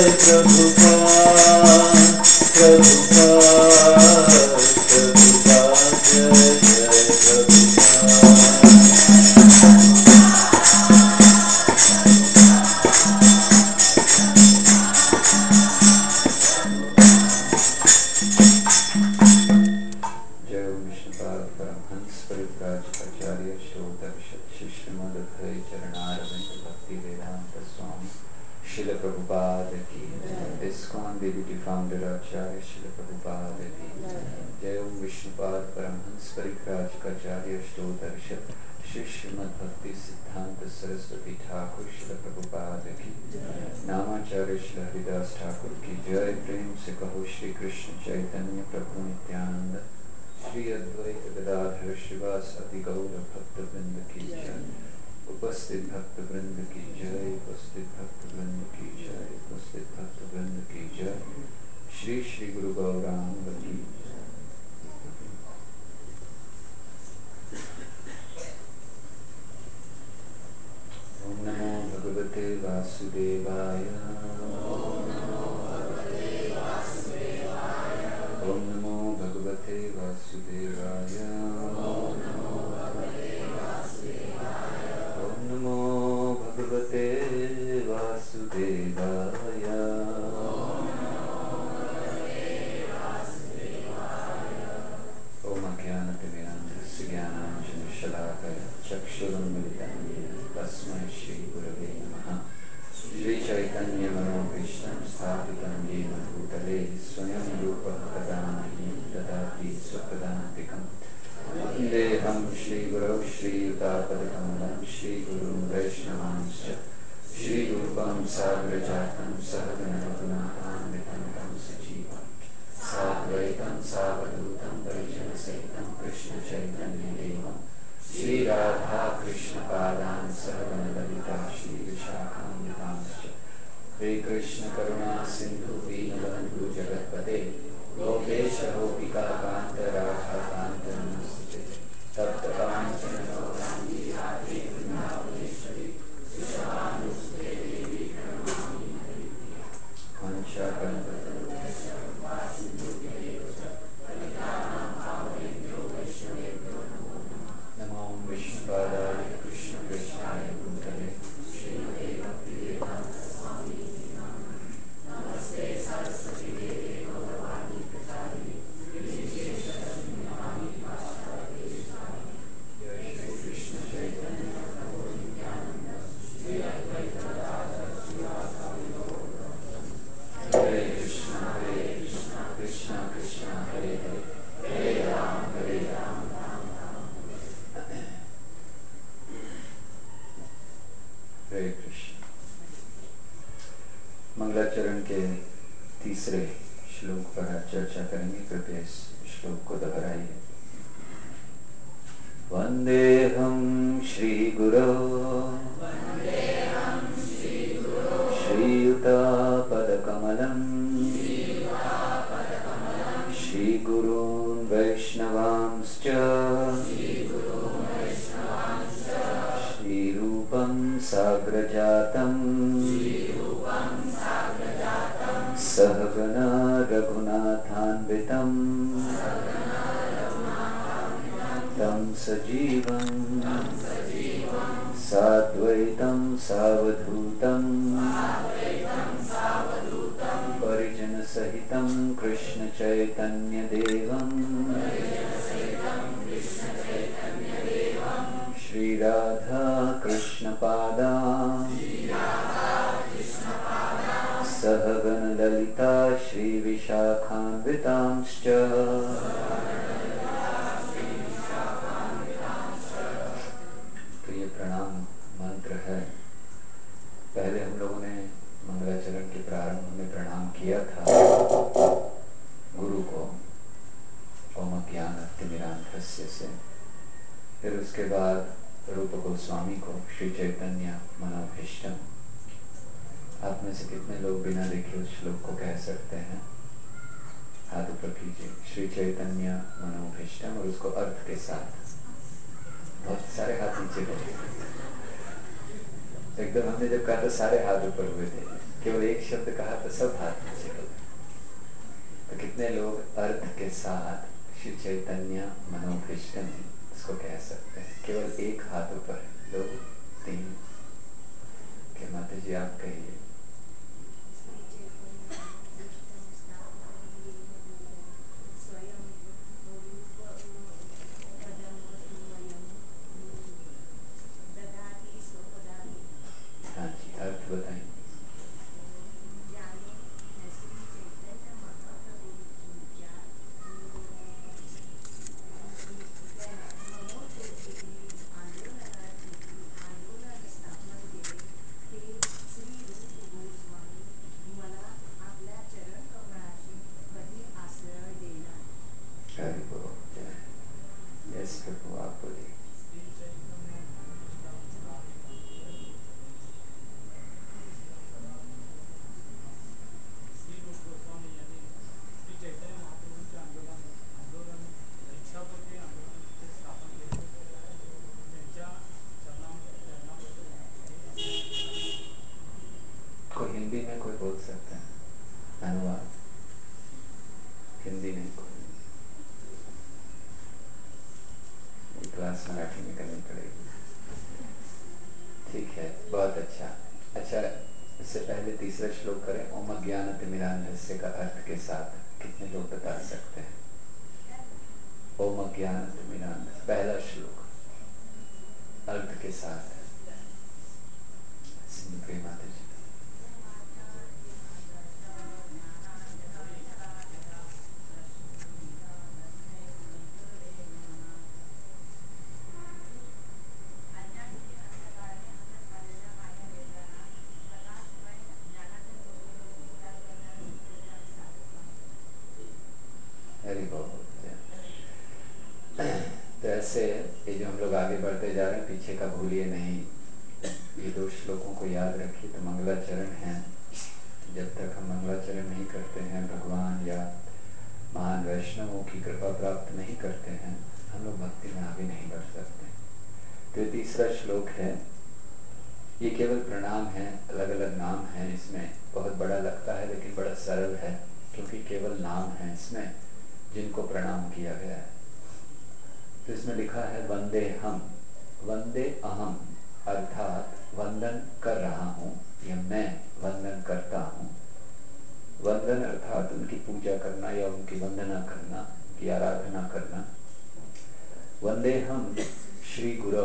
मंगलाचरण के तीसरे श्लोक पर आज चर्चा करेंगे। कृपया इस श्लोक को दोहराइए। वंदेहं श्री गुरो श्रीयुतापदकमलं श्रीगुरून् वैष्णवांश्च श्रीरूपं साग्रजातं सहगना रघुनाथान्वितं तं सजीवं साद्वैतं सावधूतं परिजनसहितं कृष्ण चैतन्य देवं श्री राधा कृष्ण पादान् सहगण ललिता श्री विशाखान्वितांश्च तो ये प्रणाम मंत्र है। पहले हम लोगों ने मंगलाचरण के प्रारंभ में प्रणाम किया था गुरु को ओम ज्ञानतिमिरान्धस्य से, फिर उसके बाद रूप गोस्वामी को श्री चैतन्य मनोभीष्टम। आप में से कितने लोग बिना देखे उस श्लोक को कह सकते हैं? हाथ ऊपर कीजिए। श्री चैतन्य मनोभीष्टम और उसको अर्थ के साथ। बहुत सारे हाथ नीचे गए। एकदम हमने जब कहा तो सारे हाथ ऊपर हुए थे। केवल एक शब्द कहा तो सब हाथ नीचे हो गए। तो कितने लोग अर्थ के साथ श्री चैतन्य मनोभीष्टम इसको कह सकते हैं। केवल एक हाथ ऊपर है, दो, तीन। के माता जी आप कहिए। हाँ जी, अर्थ बताइए। यस प्रभु, आप बोलिए। कोई हिंदी में कोई बोल सकता है अनुवाद? हिंदी में कोई? क्लास मराठी में करनी पड़ेगी। ठीक है, बहुत अच्छा। अच्छा, इससे पहले तीसरा श्लोक करें। ओम अज्ञानतिमिरान्धस्य का अर्थ के साथ कितने लोग बता सकते हैं? ओम अज्ञानतिमिरान्धस्य पहला श्लोक अर्थ के साथ। प्रिय माता जी। हरि बोल। तो ऐसे ये जो हम लोग आगे बढ़ते जा रहे हैं, पीछे का भूलिए नहीं। ये दो श्लोकों को याद रखिए। तो मंगलाचरण है, जब तक हम मंगलाचरण नहीं करते हैं, भगवान या महान वैष्णवों की कृपा प्राप्त नहीं करते हैं, हम लोग भक्ति में आगे नहीं बढ़ सकते। तो ये तीसरा श्लोक है। ये केवल प्रणाम है, अलग अलग नाम है इसमें। बहुत बड़ा लगता है लेकिन बड़ा सरल है, क्योंकि केवल नाम है इसमें जिनको प्रणाम किया गया है। तो इसमें लिखा है वंदे हम, वंदे अहम, अर्थात वंदन कर रहा हूँ या मैं वंदन करता हूँ। वंदन अर्थात उनकी पूजा करना या उनकी वंदना करना, उनकी आराधना करना। वंदे हम श्री गुरु।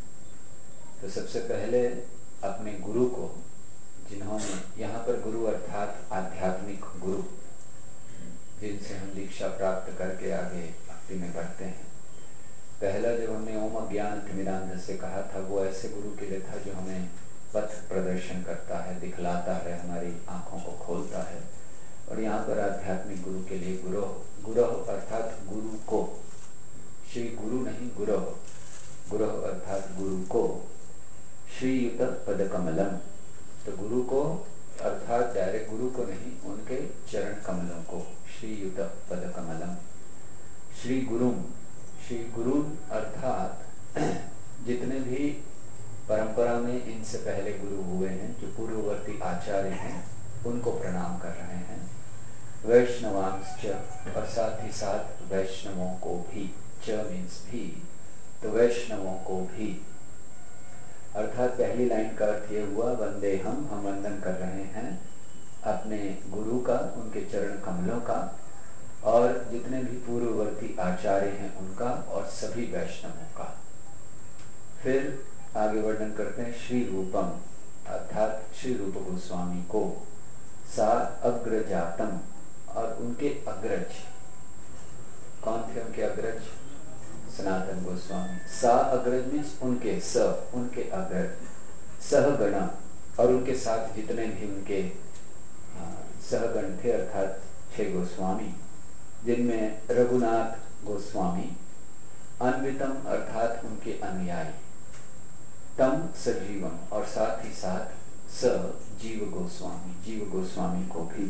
तो सबसे पहले अपने गुरु को, जिन्होंने, यहाँ पर गुरु अर्थात आध्यात्मिक गुरु, जिनसे हम दीक्षा प्राप्त करके आगे भक्ति में बढ़ते हैं। पहला जब हमने ओम अज्ञानतिमिरान्धस्य कहा था, वो ऐसे गुरु के लिए था जो हमें पथ प्रदर्शन करता है, दिखलाता है, हमारी आंखों को खोलता है। और यहाँ पर आध्यात्मिक गुरु के लिए गुरु, गुरु अर्थात गुरु को, श्री गुरु नहीं गुरु, गुरु अर्थात गुरु को, श्रीयुत पद कमलम। तो गुरु को अर्थात डायरेक्ट गुरु को नहीं, उनके चरण कमलों को, श्रीयुत पद कमलम। श्री गुरु, श्री गुरु अर्थात जितने भी परंपरा में इनसे पहले गुरु हुए हैं, जो पूर्ववर्ती आचार्य हैं, उनको प्रणाम कर रहे हैं। वैष्णवांश्च, और साथ ही साथ वैष्णवों को भी, च मीन्स भी, तो वैष्णवों को भी। अर्थात पहली लाइन का अर्थ ये हुआ वंदे हम वंदन कर रहे हैं अपने गुरु का, उनके चरण कमलों का, और जितने भी पूर्ववर्ती आचार्य हैं उनका, और सभी वैष्णवों का। फिर आगे वर्णन करते हैं श्री रूपम, अर्थात श्री रूप गोस्वामी को, सा अग्रजातम, और उनके अग्रज। कौन थे उनके अग्रज? सनातन गोस्वामी। सा अग्रज मीन्स उनके, स उनके अग्रज, सहगण, और उनके साथ जितने भी उनके सहगण थे, अर्थात 6 गोस्वामी, जिनमें रघुनाथ गोस्वामी, अन्वितम अर्थात उनके अनुयायी, तम सजीवम, और साथ ही साथ स जीव गोस्वामी, जीव गोस्वामी को भी।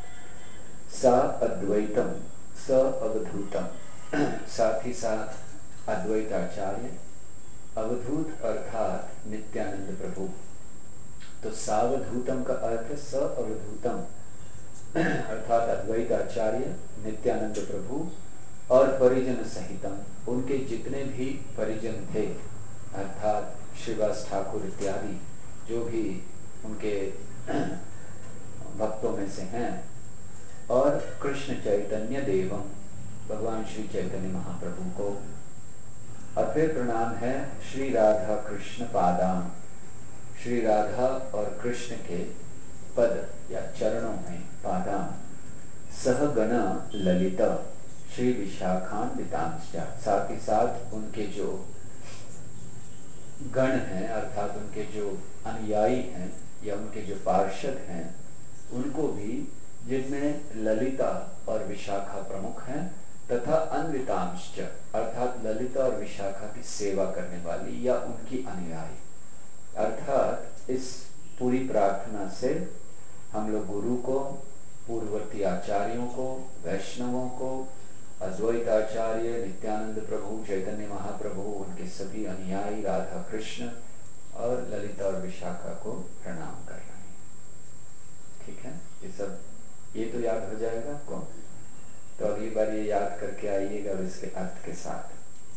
सा अद्वैतम, स अवधूतम, साथ ही साथ अद्वैताचार्य, अवधूत अर्थात नित्यानंद प्रभु। तो सावधूतम का अर्थ है सअवधूतम, अर्थात अद्वैत आचार्य, नित्यानंद प्रभु और परिजन सहितम, उनके जितने भी परिजन थे, अर्थात श्रीवास ठाकुर इत्यादि जो भी उनके भक्तों में से हैं, और कृष्ण चैतन्य देवम, भगवान श्री चैतन्य महाप्रभु को। और फिर प्रणाम है श्री राधा कृष्ण पादान, श्री राधा और कृष्ण के पद या चरणों में, पादान, सहगण ललिता श्री विशाखान्वितांश्च, साथ ही साथ उनके जो गण हैं, अर्थात उनके जो अनुयायी हैं या उनके जो पार्षद हैं, उनको भी, जिनमें ललिता और विशाखा प्रमुख हैं, तथा अन्वितांश्च, अर्थात ललिता और विशाखा की सेवा करने वाली या उनकी अनुयायी। अर्थात इस पूरी प्रार्थना से हम लोग गुरु को, पूर्ववर्ती आचार्यों को, वैष्णवों को, अद्वैत आचार्य, नित्यानंद प्रभु, चैतन्य महाप्रभु, उनके सभी अनुयायी, राधा कृष्ण और ललिता और विशाखा को प्रणाम कर रहे हैं। ठीक है, ये सब, ये तो याद हो जाएगा आपको, तो अगली बार ये याद करके आइएगा इसके अर्थ के साथ।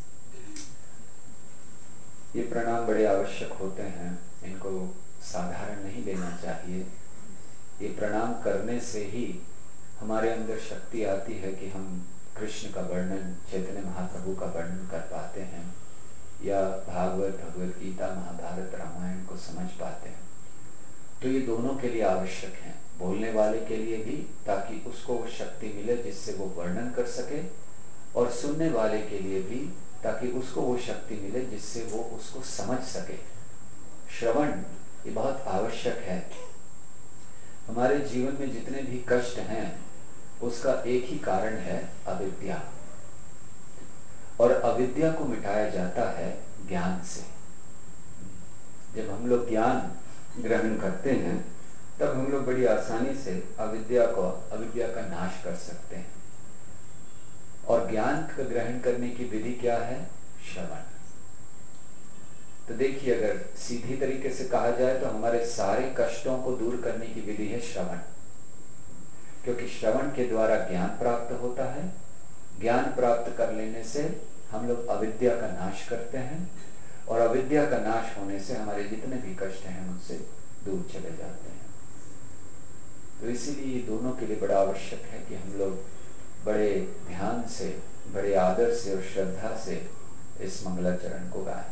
ये प्रणाम बड़े आवश्यक होते हैं, इनको साधारण नहीं लेना चाहिए। ये प्रणाम करने से ही हमारे अंदर शक्ति आती है कि हम कृष्ण का वर्णन, चैतन्य महाप्रभु का वर्णन कर पाते हैं, या भागवत, भगवत गीता, महाभारत, रामायण को समझ पाते हैं। तो ये दोनों के लिए आवश्यक है, बोलने वाले के लिए भी, ताकि उसको वो शक्ति मिले जिससे वो वर्णन कर सके, और सुनने वाले के लिए भी, ताकि उसको वो शक्ति मिले जिससे वो उसको समझ सके। श्रवण ये बहुत आवश्यक है। हमारे जीवन में जितने भी कष्ट हैं, उसका एक ही कारण है, अविद्या। और अविद्या को मिटाया जाता है ज्ञान से। जब हम लोग ज्ञान ग्रहण करते हैं, तब हम लोग बड़ी आसानी से अविद्या का नाश कर सकते हैं। और ज्ञान का ग्रहण करने की विधि क्या है? श्रवण। तो देखिए, अगर सीधी तरीके से कहा जाए तो हमारे सारे कष्टों को दूर करने की विधि है श्रवण, क्योंकि श्रवण के द्वारा ज्ञान प्राप्त होता है। ज्ञान प्राप्त कर लेने से हम लोग अविद्या का नाश करते हैं, और अविद्या का नाश होने से हमारे जितने भी कष्ट हैं उनसे दूर चले जाते हैं। तो इसीलिए ये दोनों के लिए बड़ा आवश्यक है कि हम लोग बड़े ध्यान से, बड़े आदर से और श्रद्धा से इस मंगलाचरण को गाएं।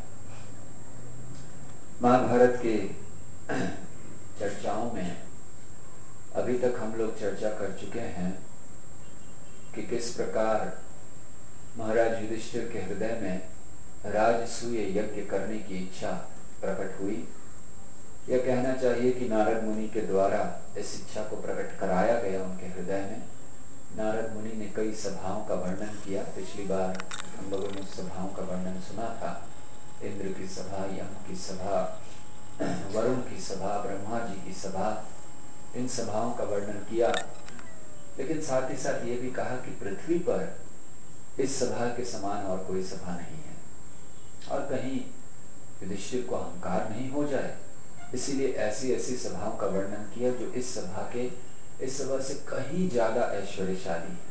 महाभारत के चर्चाओं में अभी तक हम लोग चर्चा कर चुके हैं कि किस प्रकार महाराज युधिष्ठिर के हृदय में राजसूय यज्ञ करने की इच्छा प्रकट हुई। यह कहना चाहिए कि नारद मुनि के द्वारा इस इच्छा को प्रकट कराया गया उनके हृदय में। नारद मुनि ने कई सभाओं का वर्णन किया। पिछली बार हम लोगों ने सभाओं का वर्णन सुना था। इंद्र की सभा, यम की सभा, वरुण की सभा, ब्रह्मा जी की सभा, इन सभाओं का वर्णन किया। लेकिन साथ ही साथ ये भी कहा कि पृथ्वी पर इस सभा के समान और कोई सभा नहीं है, और कहीं युधिष्ठिर को अहंकार नहीं हो जाए, इसीलिए ऐसी ऐसी सभाओं का वर्णन किया जो इस सभा से कहीं ज्यादा ऐश्वर्यशाली है।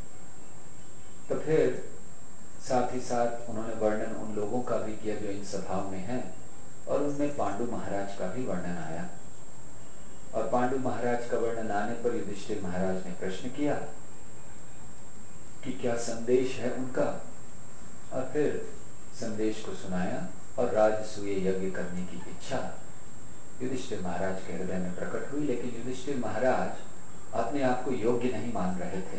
तो फिर साथ ही साथ उन्होंने वर्णन उन लोगों का भी किया जो इन सभाओं में हैं, और उनमें पांडु महाराज का भी वर्णन आया। और पांडु महाराज का वर्णन आने पर युधिष्ठिर महाराज ने प्रश्न किया कि क्या संदेश है उनका, और फिर संदेश को सुनाया, और राजसूय यज्ञ करने की इच्छा युधिष्ठिर महाराज के हृदय में प्रकट हुई। लेकिन युधिष्ठिर महाराज अपने आप को योग्य नहीं मान रहे थे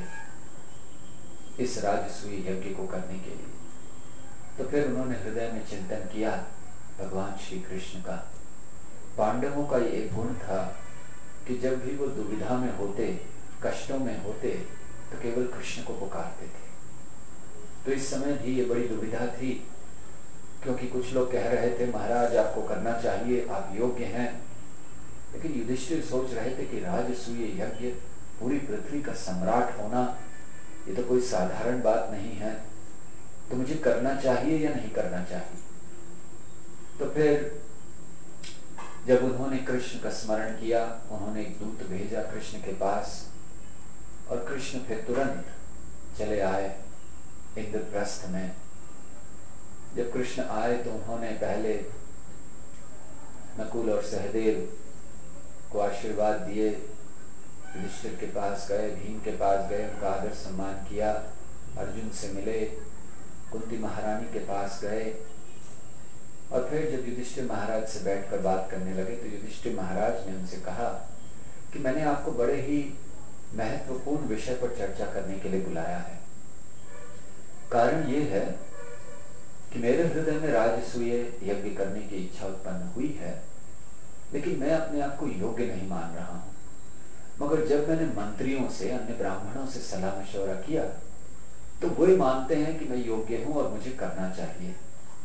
इस राजसूय यज्ञ को करने के लिए। तो फिर उन्होंने हृदय में चिंतन किया भगवान श्री कृष्ण का। पांडवों का ये गुण था कि जब भी वो दुविधा में होते, कष्टों में होते, तो केवल कृष्ण को पुकारते थे। तो इस समय भी ये बड़ी दुविधा थी, क्योंकि कुछ लोग कह रहे थे महाराज आपको करना चाहिए, आप योग्य हैं। लेकिन युधिष्ठिर सोच रहे थे कि राजसूय यज्ञ, पूरी पृथ्वी का सम्राट होना, ये तो कोई साधारण बात नहीं है, तो मुझे करना चाहिए या नहीं करना चाहिए। तो फिर जब उन्होंने कृष्ण का स्मरण किया, उन्होंने एक दूत भेजा कृष्ण के पास, और कृष्ण फिर तुरंत चले आए इंद्रप्रस्थ में। जब कृष्ण आए तो उन्होंने पहले नकुल और सहदेव को आशीर्वाद दिए, युधिष्ठिर के पास गए, भीम के पास गए, उनका आदर सम्मान किया, अर्जुन से मिले, कुंती महारानी के पास गए, और फिर जब युधिष्ठिर महाराज से बैठकर बात करने लगे तो युधिष्ठिर महाराज ने उनसे कहा कि मैंने आपको बड़े ही महत्वपूर्ण विषय पर चर्चा करने के लिए बुलाया है। कारण ये है कि मेरे हृदय में राजसूय यज्ञ करने की इच्छा उत्पन्न हुई है, लेकिन मैं अपने आप को योग्य नहीं मान रहा हूं। मगर जब मैंने मंत्रियों से, अन्य ब्राह्मणों से सलाह मशवरा किया तो वे मानते हैं कि मैं योग्य हूं और मुझे करना चाहिए।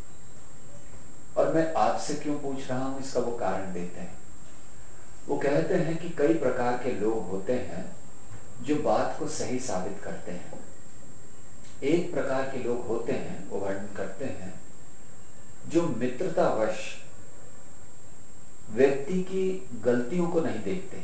और मैं आपसे क्यों पूछ रहा हूं, इसका वो कारण देते हैं। वो कहते हैं कि कई प्रकार के लोग होते हैं जो बात को सही साबित करते हैं। एक प्रकार के लोग होते हैं, वो वर्णन करते हैं, जो मित्रतावश व्यक्ति की गलतियों को नहीं देखते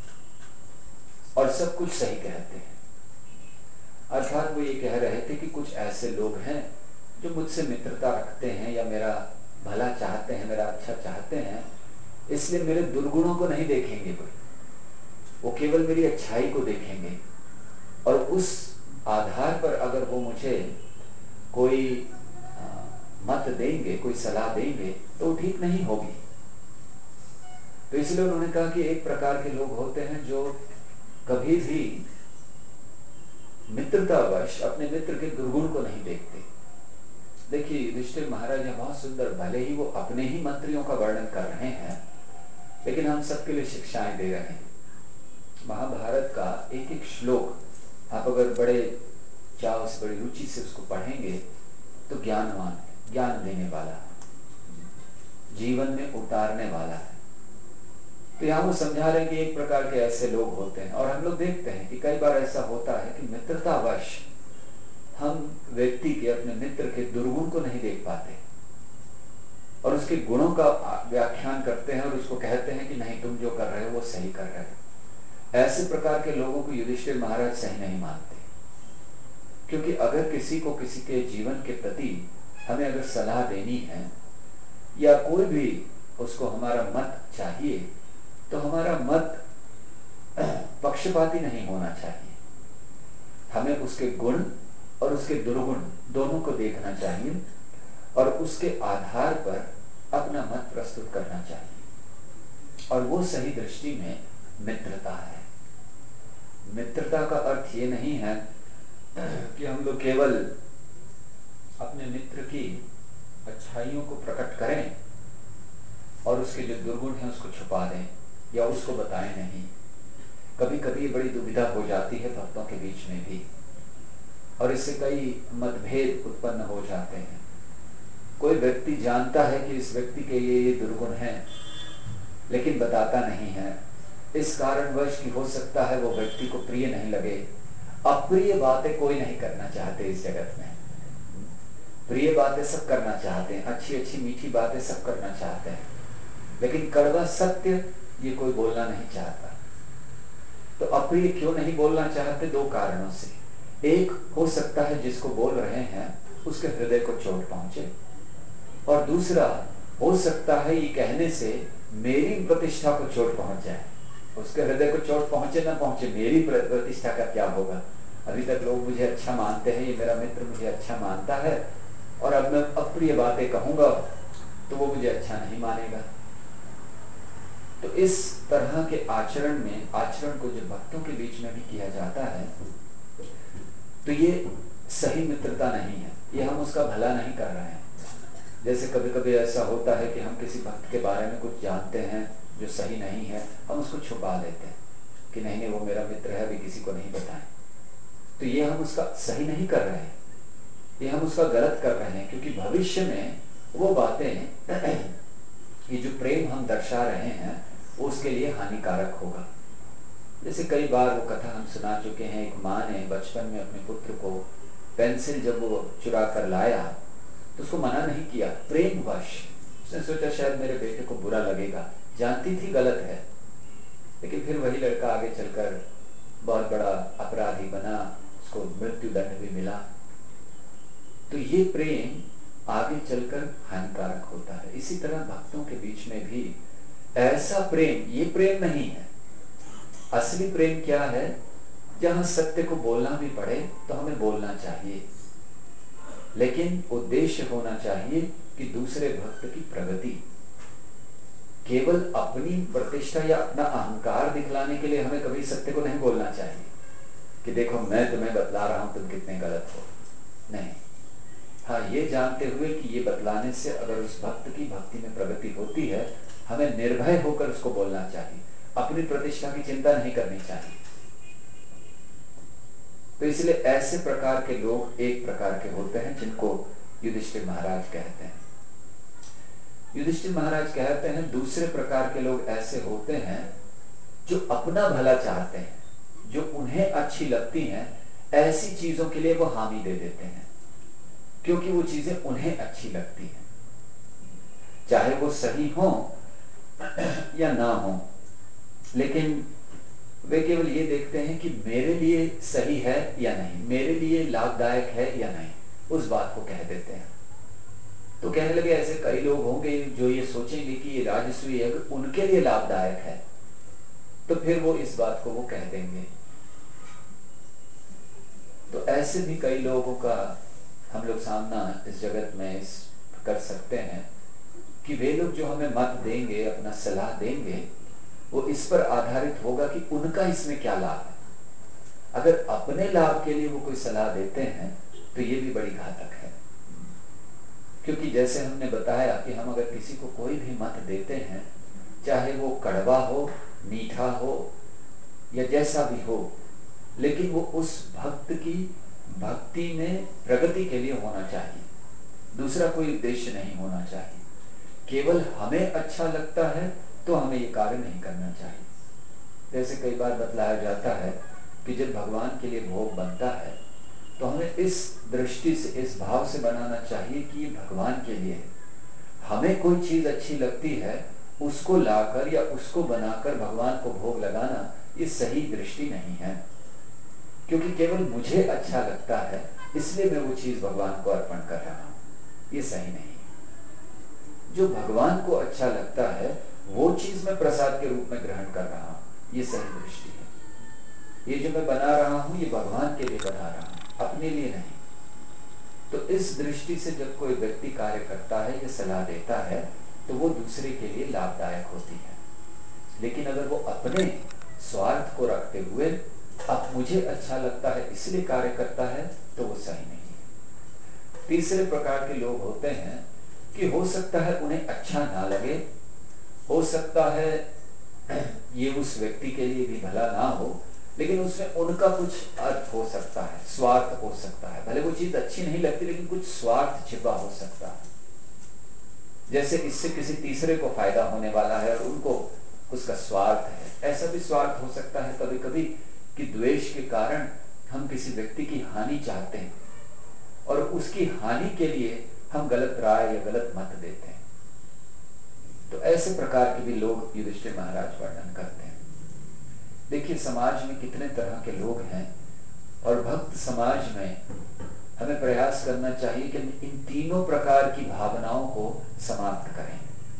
और सब कुछ सही कहते हैं। अर्थात वो ये कह रहे थे कि कुछ ऐसे लोग हैं जो मुझसे मित्रता रखते हैं या मेरा भला चाहते हैं, मेरा अच्छा चाहते हैं, इसलिए मेरे दुर्गुणों को नहीं देखेंगे कोई, वो केवल मेरी अच्छाई को देखेंगे, और उस आधार पर अगर वो मुझे कोई मत देंगे, कोई सलाह देंगे तो वो ठीक नहीं होगी। तो इसलिए उन्होंने कहा कि एक प्रकार के लोग होते हैं जो कभी भी मित्रतावश अपने मित्र के दुर्गुण को नहीं देखते। देखिए युधिष्ठिर महाराज बहुत सुंदर, भले ही वो अपने ही मंत्रियों का वर्णन कर रहे हैं, लेकिन हम सबके लिए शिक्षाएं दे रहे हैं। महाभारत का एक एक श्लोक आप अगर बड़े चाव से, बड़ी रुचि से उसको पढ़ेंगे तो ज्ञानवान है, ज्ञान देने वाला है, जीवन में उतारने वाला है। तो यहाँ वो समझा रहे हैं कि एक प्रकार के ऐसे लोग होते हैं, और हम लोग देखते हैं कि कई बार ऐसा होता है कि मित्रतावश हम व्यक्ति के, अपने मित्र के दुर्गुण को नहीं देख पाते और उसके गुणों का व्याख्यान करते हैं और उसको कहते हैं कि नहीं, तुम जो कर रहे हो वो सही कर रहे हो। ऐसे प्रकार के लोगों को युधिष्ठिर महाराज सही नहीं मानते, क्योंकि अगर किसी को किसी के जीवन के प्रति हमें अगर सलाह देनी है या कोई भी उसको हमारा मत चाहिए, तो हमारा मत पक्षपाती नहीं होना चाहिए। हमें उसके गुण और उसके दुर्गुण दोनों को देखना चाहिए और उसके आधार पर अपना मत प्रस्तुत करना चाहिए, और वो सही दृष्टि में मित्रता है। मित्रता का अर्थ ये नहीं है कि हम लोग केवल अपने मित्र की अच्छाइयों को प्रकट करें और उसके जो दुर्गुण हैं उसको छुपा दें या उसको बताएं नहीं। कभी कभी बड़ी दुविधा हो जाती है भक्तों के बीच में भी, और इससे कई मतभेद उत्पन्न हो जाते हैं। कोई व्यक्ति जानता है कि इस व्यक्ति के ये दुर्गुण हैं, लेकिन बताता नहीं है। इस कारणवश कि हो सकता है वो व्यक्ति को प्रिय नहीं लगे। अप्रिय बातें कोई नहीं करना चाहते इस जगत में, प्रिय बातें सब करना चाहते हैं, अच्छी अच्छी मीठी बातें सब करना चाहते हैं, लेकिन कड़वा सत्य ये कोई बोलना नहीं चाहता। तो अप्रिय क्यों नहीं बोलना चाहते? दो कारणों से। एक, हो सकता है जिसको बोल रहे हैं उसके हृदय को चोट पहुंचे, और दूसरा, हो सकता है ये कहने से मेरी प्रतिष्ठा को चोट पहुंच जाए। उसके हृदय को चोट पहुंचे ना पहुंचे, मेरी प्रतिष्ठा का क्या होगा? अभी तक लोग मुझे अच्छा मानते हैं, ये मेरा मित्र मुझे अच्छा मानता है, और अब मैं अप्रिय बातें कहूंगा तो वो मुझे अच्छा नहीं मानेगा। तो इस तरह के आचरण को जो भक्तों के बीच में भी किया जाता है, तो ये सही मित्रता नहीं है, ये हम उसका भला नहीं कर रहे हैं। जैसे कभी कभी ऐसा होता है कि हम किसी भक्त के बारे में कुछ जानते हैं जो सही नहीं है, हम उसको छुपा लेते हैं कि नहीं वो मेरा मित्र है, अभी किसी को नहीं बताएं। तो ये हम उसका सही नहीं कर रहे हैं, ये हम उसका गलत कर रहे हैं, क्योंकि भविष्य में वो बातें ये जो प्रेम हम दर्शा रहे हैं उसके लिए हानिकारक होगा। जैसे कई बार वो कथा हम सुना चुके हैं, एक माँ ने बचपन में अपने पुत्र को पेंसिल जब वो चुरा कर लाया तो उसको मना नहीं किया, प्रेमवश। उसने सोचा शायद मेरे बेटे को बुरा लगेगा, जानती थी गलत है, लेकिन फिर वही लड़का आगे चलकर बहुत बड़ा अपराधी बना, उसको मृत्यु दंड भी मिला। तो ये प्रेम आगे चलकर हानिकारक होता है। इसी तरह भक्तों के बीच में भी ऐसा प्रेम, ये प्रेम नहीं है। असली प्रेम क्या है? जहां सत्य को बोलना भी पड़े तो हमें बोलना चाहिए, लेकिन उद्देश्य होना चाहिए कि दूसरे भक्त की प्रगति। केवल अपनी प्रतिष्ठा या अपना अहंकार दिखलाने के लिए हमें कभी सत्य को नहीं बोलना चाहिए कि देखो मैं तुम्हें बतला रहा हूं तुम कितने गलत हो। नहीं, हाँ, ये जानते हुए कि ये बतलाने से अगर उस भक्त की भक्ति में प्रगति होती है, हमें निर्भय होकर उसको बोलना चाहिए, अपनी प्रतिष्ठा की चिंता नहीं करनी चाहिए। तो इसलिए ऐसे प्रकार के लोग एक प्रकार के होते हैं जिनको युधिष्ठिर महाराज कहते हैं। युधिष्ठिर महाराज कहते हैं दूसरे प्रकार के लोग ऐसे होते हैं जो अपना भला चाहते हैं, जो उन्हें अच्छी लगती हैं, ऐसी चीजों के लिए वो हामी दे देते हैं क्योंकि वो चीजें उन्हें अच्छी लगती हैं, चाहे वो सही हो या ना हो। लेकिन वे केवल ये देखते हैं कि मेरे लिए सही है या नहीं, मेरे लिए लाभदायक है या नहीं, उस बात को कह देते हैं। तो कहने लगे ऐसे कई लोग होंगे जो ये सोचेंगे कि ये राजस्वी यज्ञ उनके लिए लाभदायक है, तो फिर वो इस बात को वो कह देंगे। तो ऐसे भी कई लोगों का हम लोग सामना इस जगत में कर सकते हैं कि वे लोग जो हमें मत देंगे, अपना सलाह देंगे, वो इस पर आधारित होगा कि उनका इसमें क्या लाभ है। अगर अपने लाभ के लिए वो कोई सलाह देते हैं तो ये भी बड़ी घातक है, क्योंकि जैसे हमने बताया कि हम अगर किसी को कोई भी मत देते हैं, चाहे वो कड़वा हो, मीठा हो या जैसा भी हो, लेकिन वो उस भक्त की भक्ति में प्रगति के लिए होना चाहिए, दूसरा कोई उद्देश्य नहीं होना चाहिए। केवल हमें अच्छा लगता है तो हमें ये कार्य नहीं करना चाहिए। जैसे कई बार बतलाया जाता है कि जब भगवान के लिए भोग बनता है तो हमें इस दृष्टि से, इस भाव से बनाना चाहिए कि ये भगवान के लिए है। हमें कोई चीज अच्छी लगती है, उसको लाकर या उसको बनाकर भगवान को भोग लगाना ये सही दृष्टि नहीं है, क्योंकि केवल मुझे अच्छा लगता है इसलिए मैं वो चीज भगवान को अर्पण कर रहा हूं, ये सही नहीं है। जो भगवान को अच्छा लगता है वो चीज मैं प्रसाद के रूप में ग्रहण कर रहा हूं, ये सही दृष्टि है। ये जो मैं बना रहा हूं ये भगवान के लिए बना रहा हूं, अपने लिए नहीं। तो इस दृष्टि से जब कोई व्यक्ति कार्य करता है या सलाह देता है तो वो दूसरे के लिए लाभदायक होती है। लेकिन अगर वो अपने स्वार्थ को रखते हुए अब मुझे अच्छा लगता है इसलिए कार्य करता है तो वो सही नहीं है। तीसरे प्रकार के लोग होते हैं कि हो सकता है उन्हें अच्छा ना लगे, हो सकता है ये उस व्यक्ति के लिए भी भला ना हो, लेकिन उसमें उनका कुछ अर्थ हो सकता है, स्वार्थ हो सकता है। भले वो चीज अच्छी नहीं लगती लेकिन कुछ स्वार्थ छिपा हो सकता है, जैसे इससे किसी तीसरे को फायदा होने वाला है और उनको उसका स्वार्थ है। ऐसा भी स्वार्थ हो सकता है कभी कभी कि द्वेष के कारण हम किसी व्यक्ति की हानि चाहते हैं और उसकी हानि के लिए हम गलत राय या गलत मत देते हैं। तो ऐसे प्रकार के भी लोग युधिष्ठिर महाराज वर्णन करते हैं। देखिए समाज में कितने तरह के लोग हैं और भक्त समाज में हमें प्रयास करना चाहिए कि इन तीनों प्रकार की भावनाओं को समाप्त करें।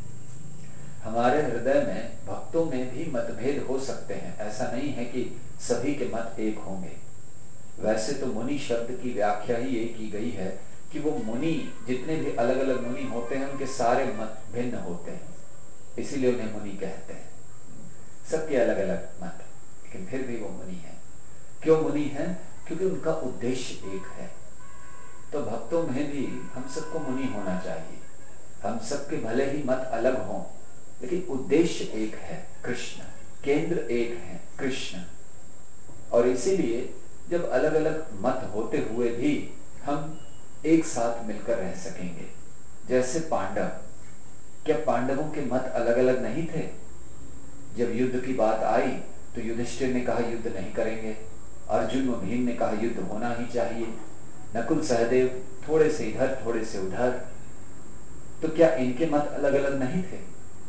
हमारे हृदय में भक्तों में भी मतभेद हो सकते हैं, ऐसा नहीं है कि सभी के मत एक होंगे। वैसे तो मुनि शब्द की व्याख्या ही ये की गई है कि वो मुनि, जितने भी अलग अलग मुनि होते हैं उनके सारे मत भिन्न होते हैं, इसीलिए उन्हें मुनि कहते हैं। सबके अलग अलग मत, लेकिन फिर भी वो मुनि है। क्यों मुनि है? क्योंकि उनका उद्देश्य एक है। तो भक्तों में भी हम सबको मुनि होना चाहिए। हम सबके भले ही मत अलग हों लेकिन उद्देश्य एक है, कृष्ण, केंद्र एक है कृष्ण। और इसीलिए जब अलग अलग मत होते हुए भी हम एक साथ मिलकर रह सकेंगे। जैसे पांडव, क्या पांडवों के मत अलग अलग नहीं थे? जब युद्ध की बात आई तो युधिष्ठिर ने कहा युद्ध नहीं करेंगे, अर्जुन व भीम ने कहा युद्ध होना ही चाहिए, नकुल सहदेव थोड़े से इधर थोड़े से उधर। तो क्या इनके मत अलग अलग नहीं थे?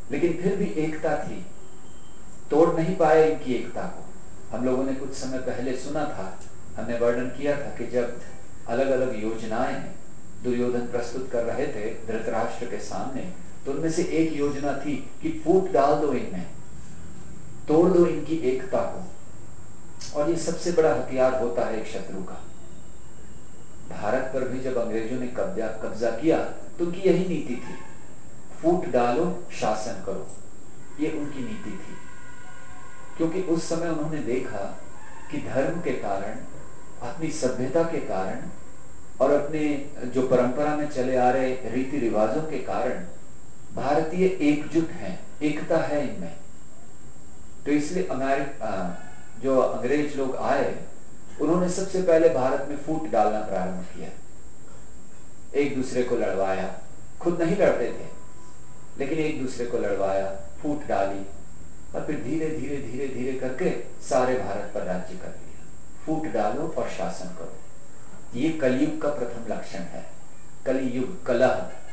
लेकिन फिर भी एकता थी, तोड़ नहीं पाए इनकी एकता को। हम लोगों ने कुछ समय पहले सुना था, हमने वर्णन किया था कि जब अलग अलग योजनाएं दुर्योधन प्रस्तुत कर रहे थे धृतराष्ट्र के सामने, तो उनमें से एक योजना थी कि फूट डाल दो इनमें, तोड़ दो इनकी एकता को। और ये सबसे बड़ा हथियार होता है एक शत्रु का। भारत पर भी जब अंग्रेजों ने कब्जा किया तो उनकी यही नीति थी, फूट डालो, शासन करो, ये उनकी नीति थी। क्योंकि उस समय उन्होंने देखा कि धर्म के कारण, अपनी सभ्यता के कारण और अपने जो परंपरा में चले आ रहे रीति रिवाजों के कारण भारतीय एकजुट हैं, एकता है इनमें। तो इसलिए जो अंग्रेज लोग आए, उन्होंने सबसे पहले भारत में फूट डालना प्रारंभ किया, एक दूसरे को लड़वाया। खुद नहीं लड़ते थे, लेकिन एक दूसरे को लड़वाया, फूट डाली, और फिर धीरे धीरे धीरे धीरे करके सारे भारत पर राज्य कर लिया। फूट डालो और शासन करो, ये कलयुग का प्रथम लक्षण है। कलियुग, कलह।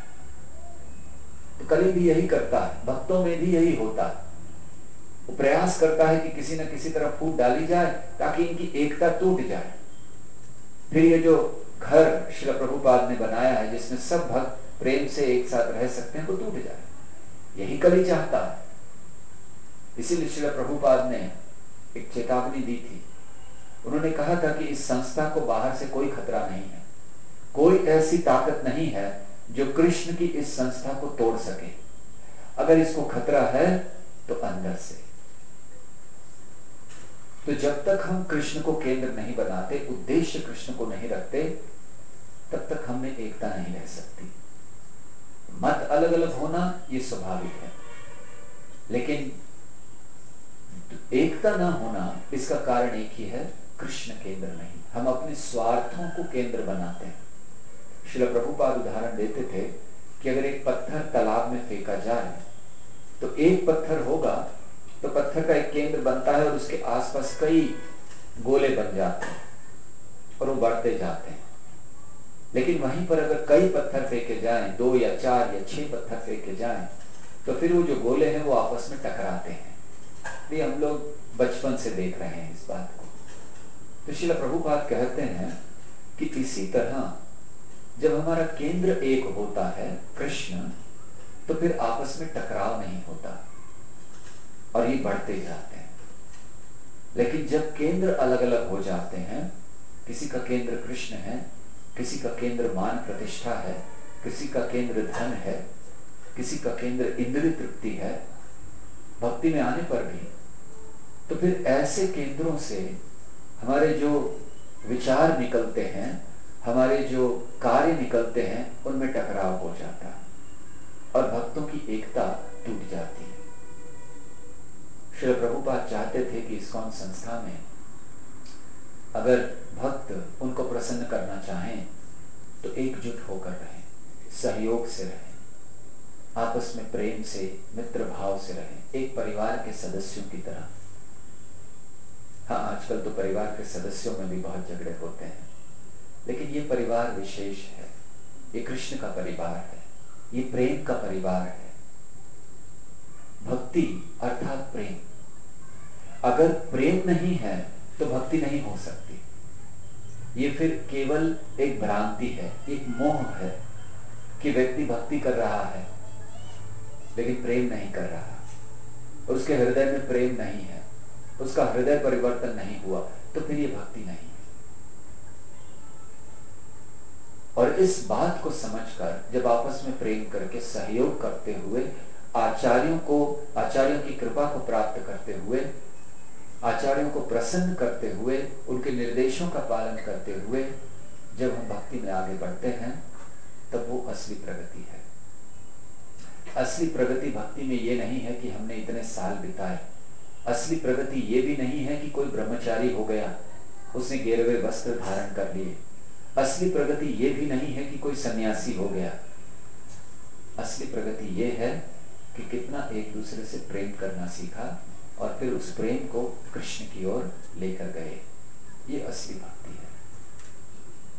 तो कलि भी यही करता है, भक्तों में भी यही होता है। वो प्रयास करता है कि किसी न किसी तरह फूट डाली जाए ताकि इनकी एकता टूट जाए। फिर ये जो घर श्रील प्रभुपाद ने बनाया है, जिसमें सब भक्त प्रेम से एक साथ रह सकते हैं, वो टूट जाए, यही कलि चाहता है। इसीलिए श्रील प्रभुपाद ने एक चेतावनी दी थी। उन्होंने कहा था कि इस संस्था को बाहर से कोई खतरा नहीं है, कोई ऐसी ताकत नहीं है जो कृष्ण की इस संस्था को तोड़ सके। अगर इसको खतरा है तो अंदर से। तो जब तक हम कृष्ण को केंद्र नहीं बनाते, उद्देश्य कृष्ण को नहीं रखते, तब तक हम में एकता नहीं रह सकती। मत अलग अलग होना ये स्वाभाविक है, लेकिन एकता ना होना इसका कारण एक ही है, कृष्ण केंद्र नहीं। हम अपने स्वार्थों को केंद्र बनाते हैं। श्रील प्रभुपाद उदाहरण देते थे कि अगर एक पत्थर तालाब में फेंका जाए तो एक पत्थर होगा तो पत्थर का एक केंद्र बनता है और उसके आसपास कई गोले बन जाते हैं और वो बढ़ते जाते हैं। लेकिन वहीं पर अगर कई पत्थर फेंके जाएं, 2 या 4 या 6 पत्थर फेंके जाएं, तो फिर वो जो गोले हैं वो आपस में टकराते हैं। ये हम लोग बचपन से देख रहे हैं इस बात को। तो श्रील प्रभुपाद कहते हैं कि इसी तरह जब हमारा केंद्र एक होता है कृष्ण, तो फिर आपस में टकराव नहीं होता और ये बढ़ते जाते हैं। लेकिन जब केंद्र अलग अलग हो जाते हैं, किसी का केंद्र कृष्ण है, किसी का केंद्र मान प्रतिष्ठा है, किसी का केंद्र धन है, किसी का केंद्र इंद्रिय तृप्ति है, भक्ति में आने पर भी, तो फिर ऐसे केंद्रों से हमारे जो विचार निकलते हैं, हमारे जो कार्य निकलते हैं, उनमें टकराव हो जाता है और भक्तों की एकता टूट जाती है। श्री प्रभुपाद चाहते थे कि इस्कॉन संस्था में अगर भक्त उनको प्रसन्न करना चाहें तो एकजुट होकर रहें, सहयोग से रहें, आपस में प्रेम से, मित्र भाव से रहें, एक परिवार के सदस्यों की तरह। हाँ, आजकल तो परिवार के सदस्यों में भी बहुत झगड़े होते हैं, लेकिन ये परिवार विशेष है, ये कृष्ण का परिवार है, ये प्रेम का परिवार है। भक्ति अर्थात प्रेम। अगर प्रेम नहीं है तो भक्ति नहीं हो सकती। ये फिर केवल एक भ्रांति है, एक मोह है कि व्यक्ति भक्ति कर रहा है लेकिन प्रेम नहीं कर रहा, उसके हृदय में प्रेम नहीं है, उसका हृदय परिवर्तन नहीं हुआ, तो फिर ये भक्ति नहीं है। और इस बात को समझकर जब आपस में प्रेम करके सहयोग करते हुए, आचार्यों की कृपा को प्राप्त करते हुए, आचार्यों को प्रसन्न करते हुए, उनके निर्देशों का पालन करते हुए जब हम भक्ति में आगे बढ़ते हैं, तब वो असली प्रगति है। असली प्रगति भक्ति में ये नहीं है कि हमने इतने साल बिताए। असली प्रगति ये भी नहीं है कि कोई ब्रह्मचारी हो गया, उसने गेरुए वस्त्र धारण कर लिए। असली प्रगति ये भी नहीं है कि कोई सन्यासी हो गया। असली प्रगति ये है कि कितना एक दूसरे से प्रेम करना सीखा और फिर उस प्रेम को कृष्ण की ओर लेकर गए। ये असली भक्ति है।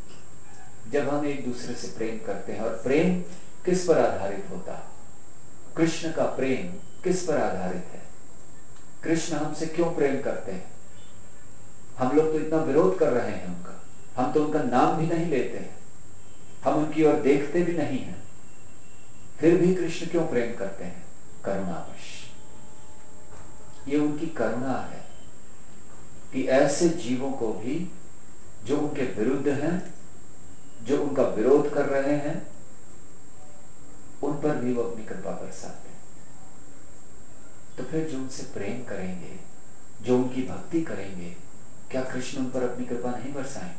जब हम एक दूसरे से प्रेम करते हैं, और प्रेम किस पर आधारित होता है? कृष्ण का प्रेम किस पर आधारित है, कृष्ण हमसे क्यों प्रेम करते हैं। हम लोग तो इतना विरोध कर रहे हैं उनका, हम तो उनका नाम भी नहीं लेते हैं, हम उनकी ओर देखते भी नहीं हैं, फिर भी कृष्ण क्यों प्रेम करते हैं? करुणावश। ये उनकी करुणा है कि ऐसे जीवों को भी जो उनके विरुद्ध हैं, जो उनका विरोध कर रहे हैं, उन पर भी वो अपनी कृपा बरसाते हैं। तो फिर जो उनसे प्रेम करेंगे, जो उनकी भक्ति करेंगे, क्या कृष्ण उन पर अपनी कृपा नहीं बरसाएंगे?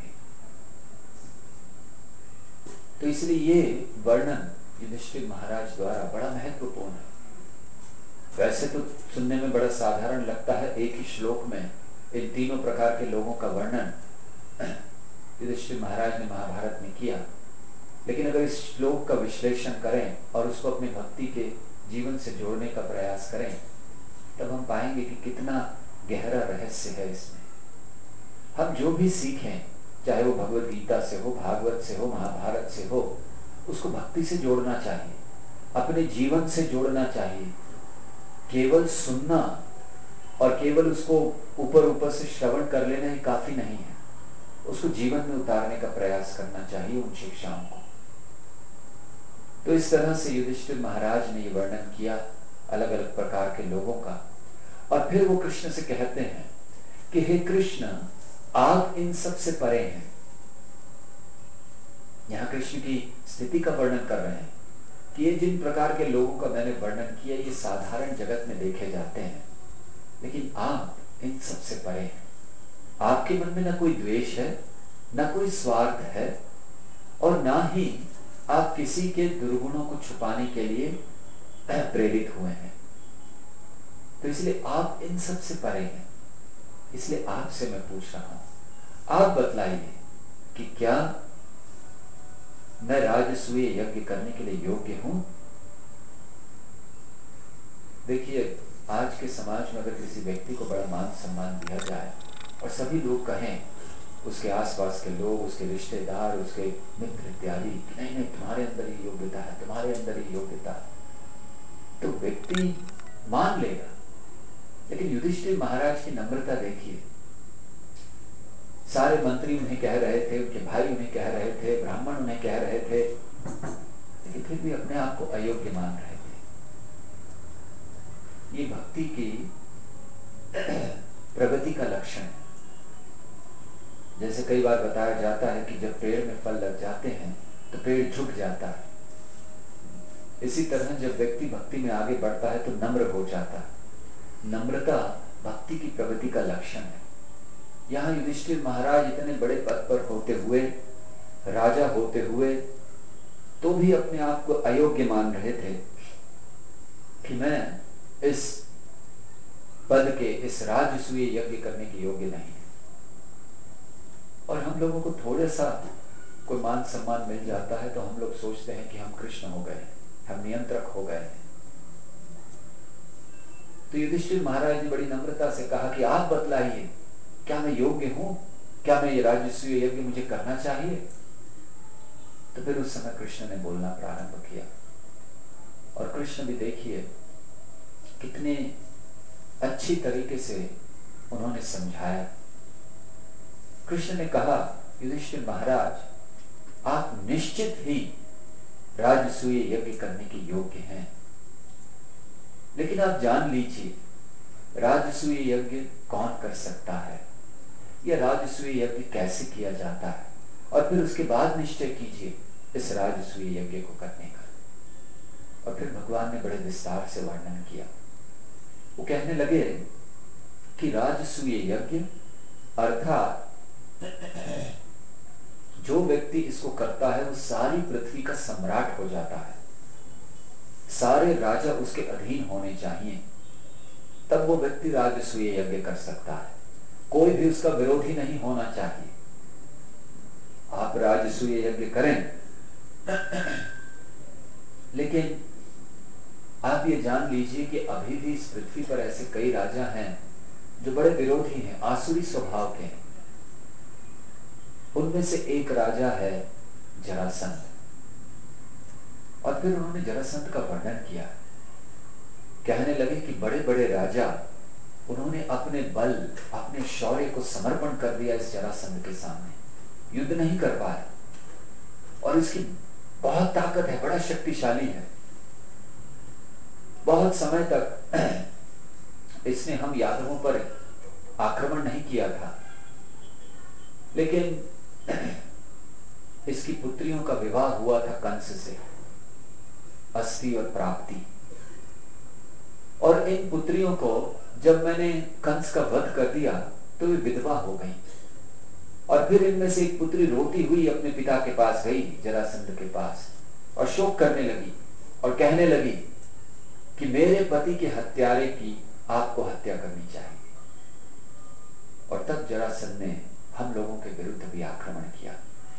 तो इसलिए ये वर्णन युधिष्ठिर महाराज द्वारा बड़ा महत्वपूर्ण है। वैसे तो सुनने में बड़ा साधारण लगता है, एक ही श्लोक में इन तीनों प्रकार के लोगों का वर्णन युधिष्ठिर महाराज ने महाभारत में किया, लेकिन अगर इस श्लोक का विश्लेषण करें और उसको अपनी भक्ति के जीवन से जोड़ने का प्रयास करें, तब हम पाएंगे कि कितना गहरा रहस्य है इसमें। हम जो भी सीखें, चाहे वो भगवद गीता से हो, भागवत से हो, महाभारत से हो, उसको भक्ति से जोड़ना चाहिए, अपने जीवन से जोड़ना चाहिए। केवल सुनना और केवल उसको ऊपर ऊपर से श्रवण कर लेना ही काफी नहीं है, उसको जीवन में उतारने का प्रयास करना चाहिए उन शिक्षाओं को। तो इस तरह से युधिष्ठिर महाराज ने ये वर्णन किया अलग अलग प्रकार के लोगों का, और फिर वो कृष्ण से कहते हैं कि हे कृष्ण, आप इन सब से परे हैं। यहां कृष्ण की स्थिति का वर्णन कर रहे हैं कि ये जिन प्रकार के लोगों का मैंने वर्णन किया, ये साधारण जगत में देखे जाते हैं, लेकिन आप इन सब से परे हैं। आपके मन में ना कोई द्वेष है, ना कोई स्वार्थ है, और ना ही आप किसी के दुर्गुणों को छुपाने के लिए प्रेरित हुए हैं। तो इसलिए आप इन सब से परे हैं। इसलिए आपसे मैं पूछ रहा हूं, आप बतलाइए कि क्या मैं राजसूय यज्ञ करने के लिए योग्य हूं? देखिए, आज के समाज में अगर किसी व्यक्ति को बड़ा मान सम्मान दिया जाए और सभी लोग कहें, उसके आसपास के लोग, उसके रिश्तेदार, उसके मित्र इत्यादि, नहीं नहीं तुम्हारे अंदर ही योग्यता है, तुम्हारे अंदर ही योग्यता है, तो व्यक्ति मान लेगा। लेकिन युधिष्ठिर महाराज की नम्रता देखिए, सारे मंत्री उन्हें कह रहे थे, उनके भाई उन्हें कह रहे थे, ब्राह्मण उन्हें कह रहे थे, लेकिन फिर भी अपने आप को अयोग्य मान रहे थे। ये भक्ति की प्रगति का लक्षण है। जैसे कई बार बताया जाता है कि जब पेड़ में फल लग जाते हैं तो पेड़ झुक जाता है, इसी तरह जब व्यक्ति भक्ति में आगे बढ़ता है तो नम्र हो जाता है। नम्रता भक्ति की प्रगति का लक्षण है। यहाँ युधिष्ठिर महाराज इतने बड़े पद पर होते हुए, राजा होते हुए, तो भी अपने आप को अयोग्य मान रहे थे कि मैं इस पद के, इस राजसूय यज्ञ करने के योग्य नहीं है। और हम लोगों को थोड़ा सा कोई मान सम्मान मिल जाता है तो हम लोग सोचते हैं कि हम कृष्ण हो गए, हम नियंत्रक हो गए। तो युधिष्ठिर महाराज ने बड़ी नम्रता से कहा कि आप बतलाइए, क्या मैं योग्य हूं? क्या मैं ये राजसूय यज्ञ मुझे करना चाहिए? तो फिर उस समय कृष्ण ने बोलना प्रारंभ किया, और कृष्ण भी देखिए कितने अच्छी तरीके से उन्होंने समझाया। कृष्ण ने कहा, युधिष्ठिर महाराज, आप निश्चित ही राजसूय यज्ञ करने के योग्य हैं, लेकिन आप जान लीजिए राजसूय यज्ञ कौन कर सकता है, यह राजसूय यज्ञ कैसे किया जाता है, और फिर उसके बाद निश्चय कीजिए इस राजसूय यज्ञ को करने का। और फिर भगवान ने बड़े विस्तार से वर्णन किया। वो कहने लगे कि राजसूय यज्ञ अर्थात जो व्यक्ति इसको करता है वो सारी पृथ्वी का सम्राट हो जाता है, सारे राजा उसके अधीन होने चाहिए, तब वो व्यक्ति राजसूय यज्ञ कर सकता है। कोई भी उसका विरोधी नहीं होना चाहिए। आप राजसूय यज्ञ करें, लेकिन आप ये जान लीजिए कि अभी भी इस पृथ्वी पर ऐसे कई राजा हैं जो बड़े विरोधी हैं, आसुरी स्वभाव के हैं। उनमें से एक राजा है जरासंध, और फिर उन्होंने जरासंध का वर्णन किया कहने लगे कि बड़े बड़े राजा उन्होंने अपने बल, अपने शौर्य को समर्पण कर दिया इस जरासंध के सामने, युद्ध नहीं कर पाए, और इसकी बहुत ताकत है, बड़ा शक्तिशाली है। बहुत समय तक इसने हम यादवों पर आक्रमण नहीं किया था, लेकिन इसकी पुत्रियों का विवाह हुआ था कंस से, अस्ति और प्राप्ति। और इन पुत्रियों को जब मैंने कंस का वध कर दिया तो वे विधवा हो गई, और फिर इनमें से एक पुत्री रोती हुई अपने पिता के पास गई, जरासंध के पास, और शोक करने लगी और कहने लगी कि मेरे पति के हत्यारे की आपको हत्या करनी चाहिए। और तब जरासंध ने हम लोगों के विरुद्ध भी आक्रमण किया।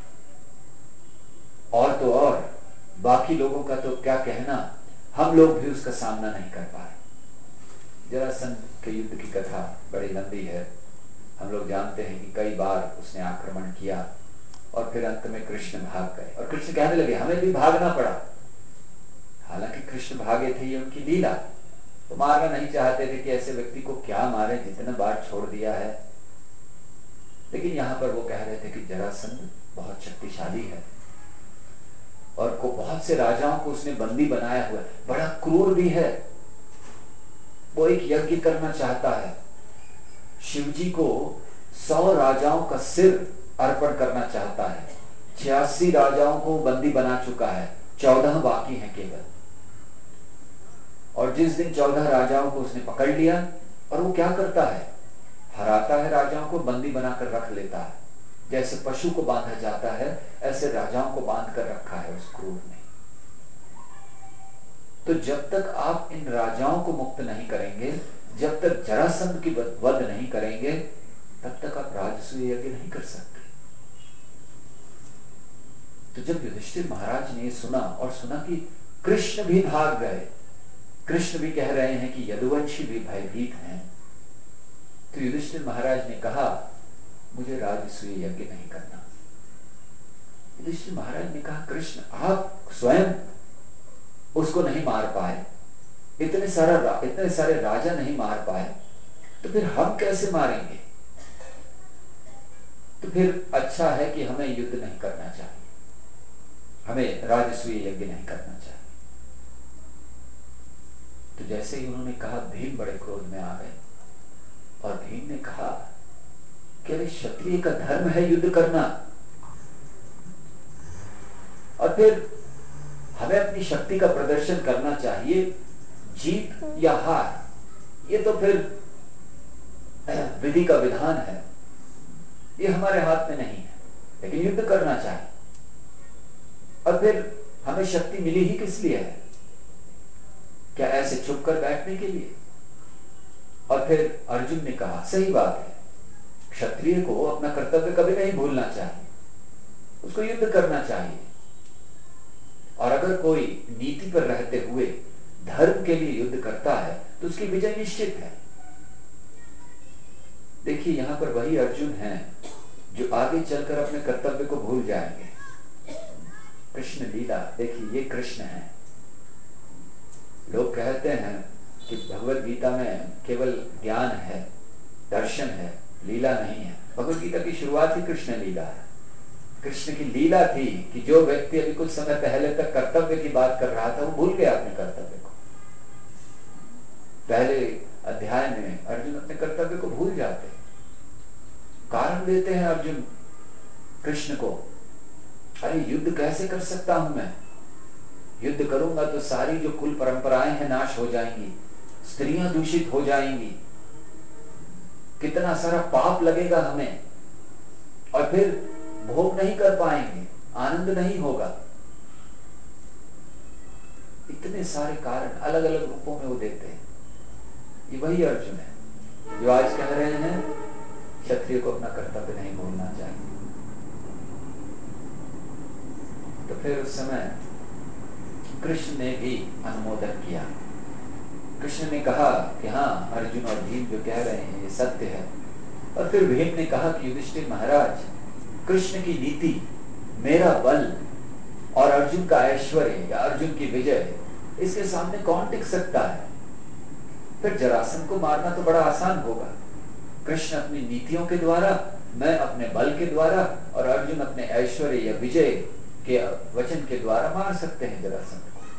और तो और बाकी लोगों का तो क्या कहना, हम लोग भी उसका सामना नहीं कर पाए। जरासंध के युद्ध की कथा बड़ी लंबी है। हम लोग जानते हैं कि कई बार उसने आक्रमण किया और फिर अंत में कृष्ण भाग गए, और कृष्ण कहने लगे हमें भी भागना पड़ा। हालांकि कृष्ण भागे थे, ये उनकी लीला, तो मारना नहीं चाहते थे कि ऐसे व्यक्ति को क्या मारे जितना बार छोड़ दिया है। लेकिन यहां पर वो कह रहे थे कि जरासंध बहुत शक्तिशाली है, और को बहुत से राजाओं को उसने बंदी बनाया हुआ है, बड़ा क्रूर भी है। वो एक यज्ञ करना चाहता है, शिवजी को 100 राजाओं का सिर अर्पण करना चाहता है। 86 राजाओं को बंदी बना चुका है, 14 बाकी हैं केवल। और जिस दिन 14 राजाओं को उसने पकड़ लिया, और वो क्या करता है, हराता है राजाओं को, बंदी बनाकर रख लेता है। जैसे पशु को बांधा जाता है, ऐसे राजाओं को बांध कर रखा है उस क्रूर ने। तो जब तक आप इन राजाओं को मुक्त नहीं करेंगे, जब तक जरासंध की वध नहीं करेंगे, तब तक आप राजसूय यज्ञ नहीं कर सकते। तो जब युधिष्ठिर महाराज ने सुना, और सुना कि कृष्ण भी भाग गए, कृष्ण भी कह रहे हैं कि यदुवंशी भी भयभीत हैं, तो युधिष्ठिर महाराज ने कहा मुझे राजसूय यज्ञ नहीं करना। युधिष्ठिर महाराज ने कहा कृष्ण आप स्वयं उसको नहीं मार पाए, इतने सारे राजा नहीं मार पाए, तो फिर हम कैसे मारेंगे? तो फिर अच्छा है कि हमें युद्ध नहीं करना चाहिए, हमें राजसूय यज्ञ नहीं करना चाहिए। तो जैसे ही उन्होंने कहा, भीम बड़े क्रोध में आ गए, और भीम ने कहा कि अरे क्षत्रिय का धर्म है युद्ध करना, और फिर हमें अपनी शक्ति का प्रदर्शन करना चाहिए, जीत या हार ये तो फिर विधि का विधान है, ये हमारे हाथ में नहीं है, लेकिन युद्ध करना चाहिए। और फिर हमें शक्ति मिली ही किस लिए है? क्या ऐसे चुप कर बैठने के लिए? और फिर अर्जुन ने कहा सही बात है, क्षत्रिय को अपना कर्तव्य कभी नहीं भूलना चाहिए, उसको युद्ध करना चाहिए। और अगर कोई नीति पर रहते हुए धर्म के लिए युद्ध करता है तो उसकी विजय निश्चित है। देखिए यहां पर वही अर्जुन हैं जो आगे चलकर अपने कर्तव्य को भूल जाएंगे। कृष्ण लीला देखिए, ये कृष्ण है। लोग कहते हैं कि भगवत गीता में केवल ज्ञान है, दर्शन है, लीला नहीं है। भगवत गीता की शुरुआत ही कृष्ण लीला है। कृष्ण की लीला थी कि जो व्यक्ति अभी कुछ समय पहले तक कर्तव्य की बात कर रहा था, वो भूल गया अपने कर्तव्य को। पहले अध्याय में अर्जुन अपने कर्तव्य को भूल जाते, कारण देते हैं अर्जुन कृष्ण को, अरे युद्ध कैसे कर सकता हूं मैं? युद्ध करूंगा तो सारी जो कुल परंपराएं हैं नाश हो जाएंगी, स्त्रियां दूषित हो जाएंगी, कितना सारा पाप लगेगा हमें, और फिर भोग नहीं कर पाएंगे, आनंद नहीं होगा। इतने सारे कारण अलग अलग रूपों में वो देते हैं। ये वही अर्जुन है जो आज कह रहे हैं क्षत्रिय को अपना कर्तव्य नहीं भूलना चाहिए। तो फिर उस समय कृष्ण ने भी अनुमोदन किया। कृष्ण ने कहा कि हाँ, अर्जुन और भीम जो कह रहे हैं ये सत्य है। और फिर भीम ने कहा कि युधिष्ठिर महाराज, कृष्ण की नीति, मेरा बल और अर्जुन का ऐश्वर्य या अर्जुन की विजय, इसके सामने कौन टिक सकता है? फिर जरासंध को मारना तो बड़ा आसान होगा। कृष्ण अपनी नीतियों के द्वारा, मैं अपने बल के द्वारा और अर्जुन अपने ऐश्वर्य या विजय के वचन के द्वारा मार सकते हैं जरासंध को।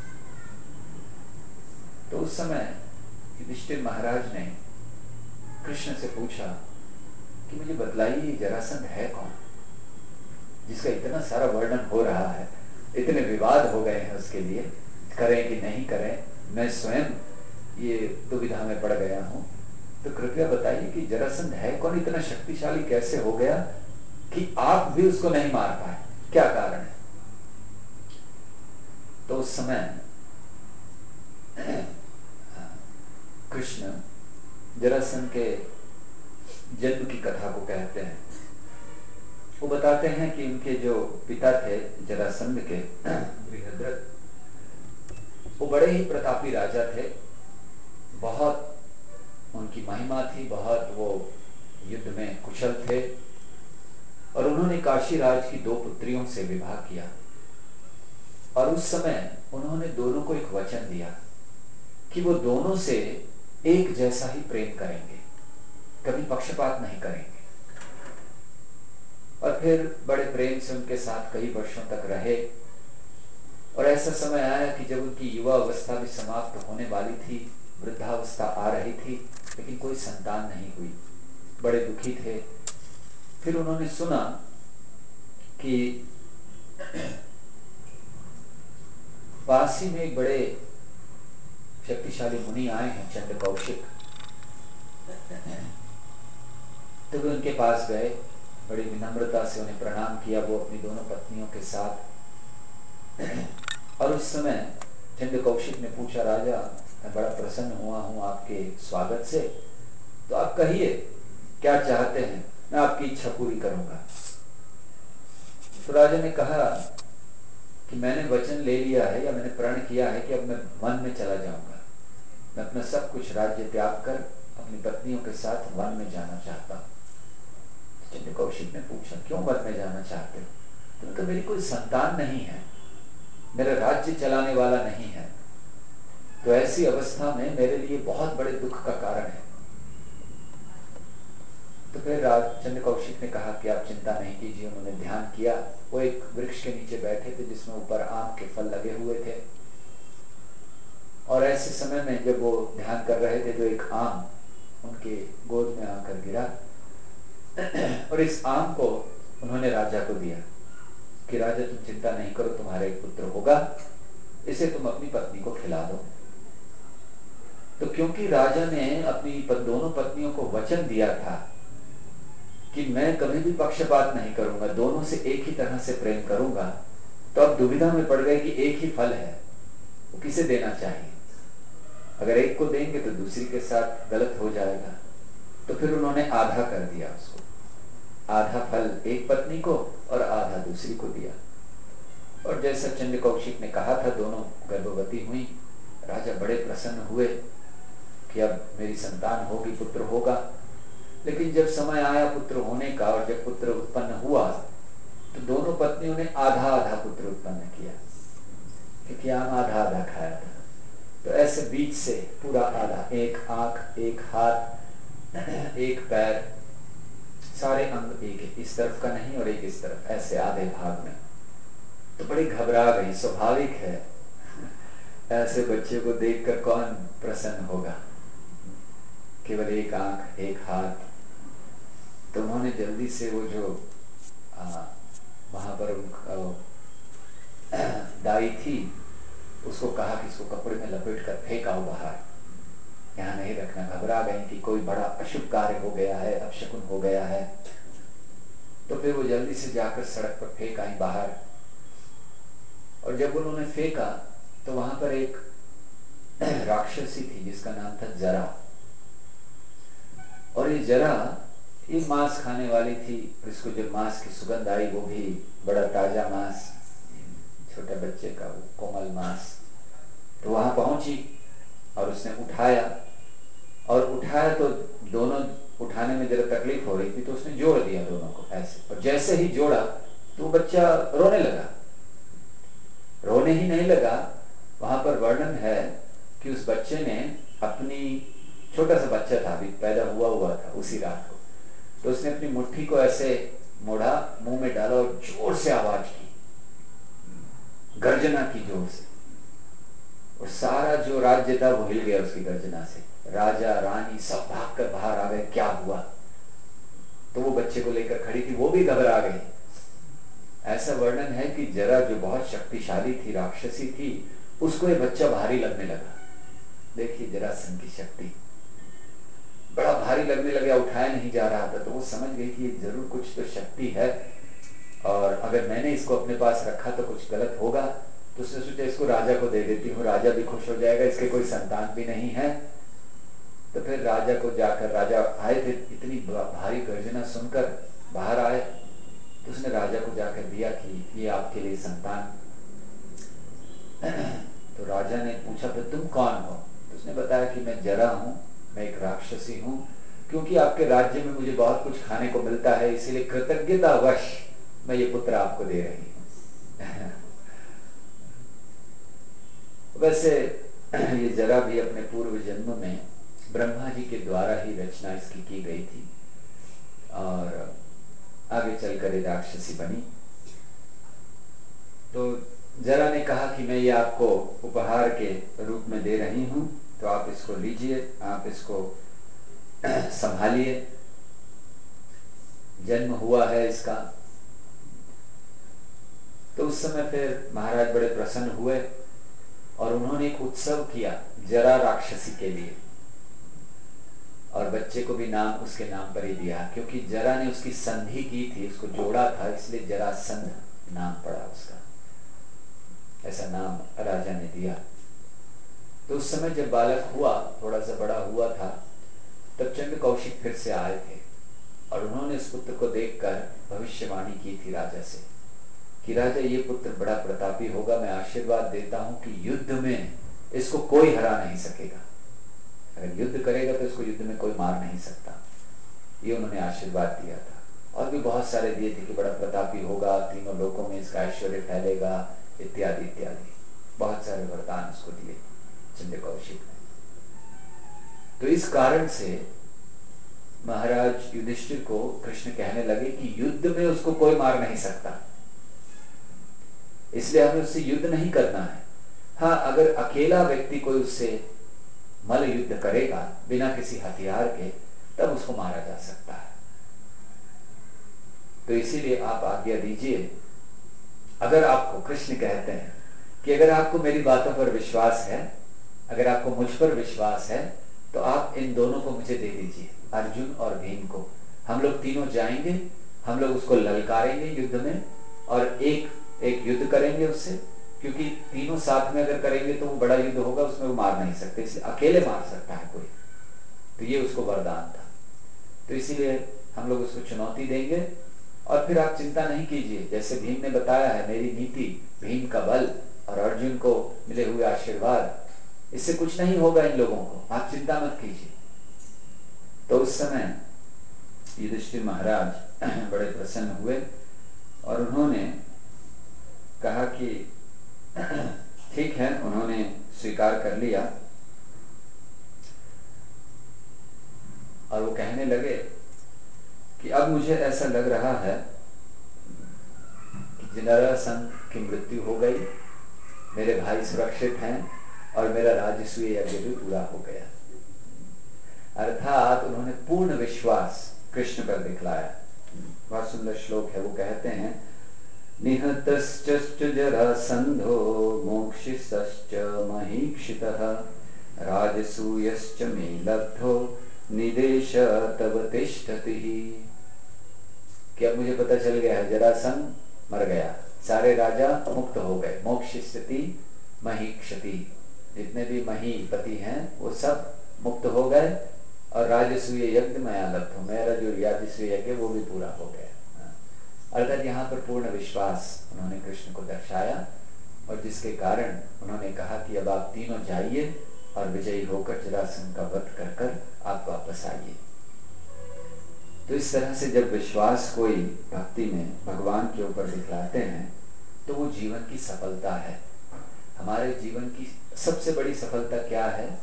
तो उस समय युधिष्ठिर महाराज ने कृष्ण से पूछा कि मुझे बतलाइए जरासंध है कौन, जिसका इतना सारा वर्णन हो रहा है, इतने विवाद हो गए हैं उसके लिए, करें कि नहीं करें, मैं स्वयं ये दुविधा में पड़ गया हूं। तो कृपया बताइए कि जरासंध है कौन, इतना शक्तिशाली कैसे हो गया कि आप भी उसको नहीं मार पाए, क्या कारण है। तो उस समय कृष्ण जरासंध के जन्म की कथा को कहते हैं। वो बताते हैं कि उनके जो पिता थे जरासंध के, बृहद्रथ, वो बड़े ही प्रतापी राजा थे, बहुत उनकी महिमा थी, बहुत वो युद्ध में कुशल थे। और उन्होंने काशी राज की 2 पुत्रियों से विवाह किया और उस समय उन्होंने दोनों को एक वचन दिया कि वो दोनों से एक जैसा ही प्रेम करेंगे, कभी पक्षपात नहीं करेंगे। और फिर बड़े प्रेम से उनके साथ कई वर्षों तक रहे। और ऐसा समय आया कि जब उनकी युवा अवस्था भी समाप्त होने वाली थी, वृद्धावस्था आ रही थी, लेकिन कोई संतान नहीं हुई, बड़े दुखी थे। फिर उन्होंने सुना कि पास ही में एक बड़े शक्तिशाली मुनि आए हैं, चंद्र कौशिक। तो वे उनके पास गए, बड़ी विनम्रता से उन्हें प्रणाम किया, वो अपनी दोनों पत्नियों के साथ। और उस समय चंद्र कौशिक ने पूछा, राजा मैं बड़ा प्रसन्न हुआ हूं आपके स्वागत से, तो आप कहिए क्या चाहते हैं, मैं आपकी इच्छा पूरी करूंगा। तो राजा ने कहा कि मैंने वचन ले लिया है, या मैंने प्रण किया है कि अब मैं वन में चला जाऊंगा, मैं अपना सब कुछ राज्य त्याग कर अपनी पत्नियों के साथ वन में जाना चाहता हूँ। चंद्र कौशिक ने पूछा, क्यों वन में जाना चाहते हो? तो कहा, मेरी कोई संतान नहीं है, मेरा राज्य चलाने वाला नहीं है, तो ऐसी अवस्था में मेरे लिए बहुत बड़े दुख का कारण है। तो फिर चंद्र कौशिक ने कहा कि आप चिंता नहीं कीजिए। उन्होंने ध्यान किया, वो एक वृक्ष के नीचे बैठे थे जिसमें ऊपर आम के फल लगे हुए थे। और ऐसे समय में जब वो ध्यान कर रहे थे तो एक आम उनके गोद में आकर गिरा और इस आम को उन्होंने राजा को दिया कि राजा तुम चिंता नहीं करो, तुम्हारा एक पुत्र होगा, इसे तुम अपनी पत्नी को खिला दो। तो क्योंकि राजा ने अपनी दोनों पत्नियों को वचन दिया था कि मैं कभी भी पक्षपात नहीं करूंगा, दोनों से एक ही तरह से प्रेम करूंगा, तो अब दुविधा में पड़ गए कि एक ही फल है, वो किसे देना चाहिए। अगर एक को देंगे तो दूसरी के साथ गलत हो जाएगा। तो फिर उन्होंने आधा कर दिया उसको, आधा फल एक पत्नी को और आधा दूसरी को दिया। और जैसा चंद्र कौशिक ने कहा था, दोनों गर्भवती हुई। राजा बड़े प्रसन्न हुए कि अब मेरी संतान होगी, पुत्र होगा। लेकिन जब समय आया पुत्र होने का और जब पुत्र उत्पन्न हुआ तो दोनों पत्नियों ने आधा आधा पुत्र उत्पन्न किया, क्योंकि आम आधा आधा खाया था। तो ऐसे बीच से पूरा आधा, एक आंख, एक हाथ, एक पैर, सारे अंग एक, इस तरफ का नहीं और एक इस तरफ, ऐसे आधे भाग में। तो बड़ी घबरा गई, स्वाभाविक है, ऐसे बच्चे को देखकर कौन प्रसन्न होगा, केवल एक आंख एक हाथ। तो उन्होंने जल्दी से वो जो वहां पर दाई थी उसको कहा कि इसको कपड़े में लपेट कर फेंकाओ बाहर, यहाँ नहीं रखना। घबरा गई कि कोई बड़ा अशुभ कार्य हो गया है, अपशकुन हो गया है। तो फिर वो जल्दी से जाकर सड़क पर फेंक आई बाहर। और जब उन्होंने फेंका तो वहां पर एक राक्षसी थी जिसका नाम था जरा। और ये जरा ये मांस खाने वाली थी, इसको जब मांस की सुगंध आई, वो भी बड़ा ताजा मांस, छोटे बच्चे का वो कोमल मांस, तो वहां पहुंची और उसने उठाया। और उठाया तो दोनों उठाने में जरा तकलीफ हो रही थी, तो उसने जोड़ दिया दोनों को ऐसे। और जैसे ही जोड़ा तो वो बच्चा रोने लगा। रोने ही नहीं लगा, वहां पर वर्णन है कि उस बच्चे ने अपनी, छोटा सा बच्चा था, अभी पैदा हुआ था उसी रात को, तो उसने अपनी मुट्ठी को ऐसे मोड़ा, मुंह में डाला और जोर से आवाज की, गर्जना की जोर से, और सारा जो राज्य था वो हिल गया उसकी गर्जना से। राजा रानी सब भागकर बाहर आ गए, क्या हुआ? तो वो बच्चे को लेकर खड़ी थी, वो भी घबरा गई। ऐसा वर्णन है कि जरा जो बहुत शक्तिशाली थी, राक्षसी थी, उसको ये बच्चा भारी लगने लगा। देखिए जरासंध की शक्ति, बड़ा भारी लगने लगा, उठाया नहीं जा रहा था। तो वो समझ गई कि जरूर कुछ तो शक्ति है, और अगर मैंने इसको अपने पास रखा तो कुछ गलत होगा। तो उसने सोचा इसको राजा को दे देती हूँ, राजा भी खुश हो जाएगा, इसके कोई संतान भी नहीं है। तो फिर राजा को जाकर, राजा आए थे, इतनी भारी गर्जना सुनकर बाहर आए, तो उसने राजा को जाकर दिया कि ये आपके लिए संतान। तो राजा ने पूछा फिर तुम कौन हो? तो उसने बताया कि मैं जरा हूँ, मैं एक राक्षसी हूँ, क्योंकि आपके राज्य में मुझे बहुत कुछ खाने को मिलता है, इसीलिए कृतज्ञतावश मैं ये पुत्र आपको दे रही हूँ। वैसे ये जरा भी अपने पूर्व जन्म में ब्रह्मा जी के द्वारा ही रचना इसकी की गई थी, और आगे चलकर ये राक्षसी बनी। तो जरा ने कहा कि मैं ये आपको उपहार के रूप में दे रही हूँ, तो आप इसको लीजिए, आप इसको संभालिए, जन्म हुआ है इसका। तो उस समय फिर महाराज बड़े प्रसन्न हुए और उन्होंने एक उत्सव किया जरा राक्षसी के लिए, और बच्चे को भी नाम उसके नाम पर ही दिया, क्योंकि जरा ने उसकी संधि की थी, उसको जोड़ा था, इसलिए जरासंध नाम पड़ा उसका, ऐसा नाम राजा ने दिया। तो उस समय जब बालक हुआ, थोड़ा सा बड़ा हुआ था, तब चंद्र कौशिक फिर से आए थे, और उन्होंने इस पुत्र को देखकर भविष्यवाणी की थी राजा से कि राजा ये पुत्र बड़ा प्रतापी होगा, मैं आशीर्वाद देता हूं कि युद्ध में इसको कोई हरा नहीं सकेगा, अगर युद्ध करेगा तो इसको युद्ध में कोई मार नहीं सकता। ये उन्होंने आशीर्वाद दिया था, और भी बहुत सारे दिए थे कि बड़ा प्रतापी होगा, तीनों लोकों में इसका ऐश्वर्य फैलेगा, इत्यादि इत्यादि, बहुत सारे वरदान उसको दिए चंद्र कौशिक ने। तो इस कारण से महाराज युधिष्ठिर को कृष्ण कहने लगे कि युद्ध में उसको कोई मार नहीं सकता, इसलिए हमें उससे युद्ध नहीं करना है। हाँ, अगर अकेला व्यक्ति कोई उससे मल युद्ध करेगा बिना किसी हथियार के, तब उसको मारा जा सकता है। तो इसीलिए आप आज्ञा दीजिए, अगर आपको, कृष्ण कहते हैं कि अगर आपको मेरी बातों पर विश्वास है, अगर आपको मुझ पर विश्वास है, तो आप इन दोनों को मुझे दे दीजिए, अर्जुन और भीम को। हम लोग तीनों जाएंगे, हम लोग उसको ललकारेंगे युद्ध में, और एक युद्ध करेंगे उससे, क्योंकि तीनों साथ में अगर करेंगे तो वो बड़ा युद्ध होगा, उसमें वो मार नहीं सकते, इसलिए अकेले मार सकता है कोई। तो ये उसको वरदान था, तो इसीलिए हम लोग उसको चुनौती देंगे। और फिर आप चिंता नहीं कीजिए, जैसे भीम ने बताया है, मेरी नीति, भीम का बल और अर्जुन को मिले हुए आशीर्वाद, इससे कुछ नहीं होगा इन लोगों को, आप चिंता मत कीजिए। तो उस समय युधिष्ठिर महाराज बड़े प्रसन्न हुए, और उन्होंने कहा कि ठीक है, उन्होंने स्वीकार कर लिया, और वो कहने लगे कि अब मुझे ऐसा लग रहा है कि जरासंध की मृत्यु हो गई, मेरे भाई सुरक्षित हैं, और मेरा राजसूय यज्ञ भी पूरा हो गया। अर्थात उन्होंने पूर्ण विश्वास कृष्ण पर दिखलाया। बहुत सुंदर श्लोक है, वो कहते हैं, निहतश्च जरासंधो मोक्षितश्च महीक्षितः राजसूयश्च मे लब्धो निदेश तव तिष्ठति। कि अब मुझे पता चल गया है, जरासंध मर गया, सारे राजा मुक्त हो गए, मोक्षिष्यति महीक्षति, जितने भी महीपति हैं वो सब मुक्त हो गए, और राजसूय यज्ञ मया लब्धो, मेरा जो राजसूय यज्ञ वो भी पूरा हो गया। अर्थात यहाँ पर पूर्ण विश्वास उन्होंने कृष्ण को दर्शाया, और जिसके कारण उन्होंने कहा कि अब आप तीनों जाइए और विजयी होकर जरासंध का वध कर कर आप वापस आइए। तो इस तरह से जब विश्वास कोई भक्ति में भगवान के ऊपर दिखलाते हैं, तो वो जीवन की सफलता है। हमारे जीवन की सबसे बड़ी सफलता क्या है?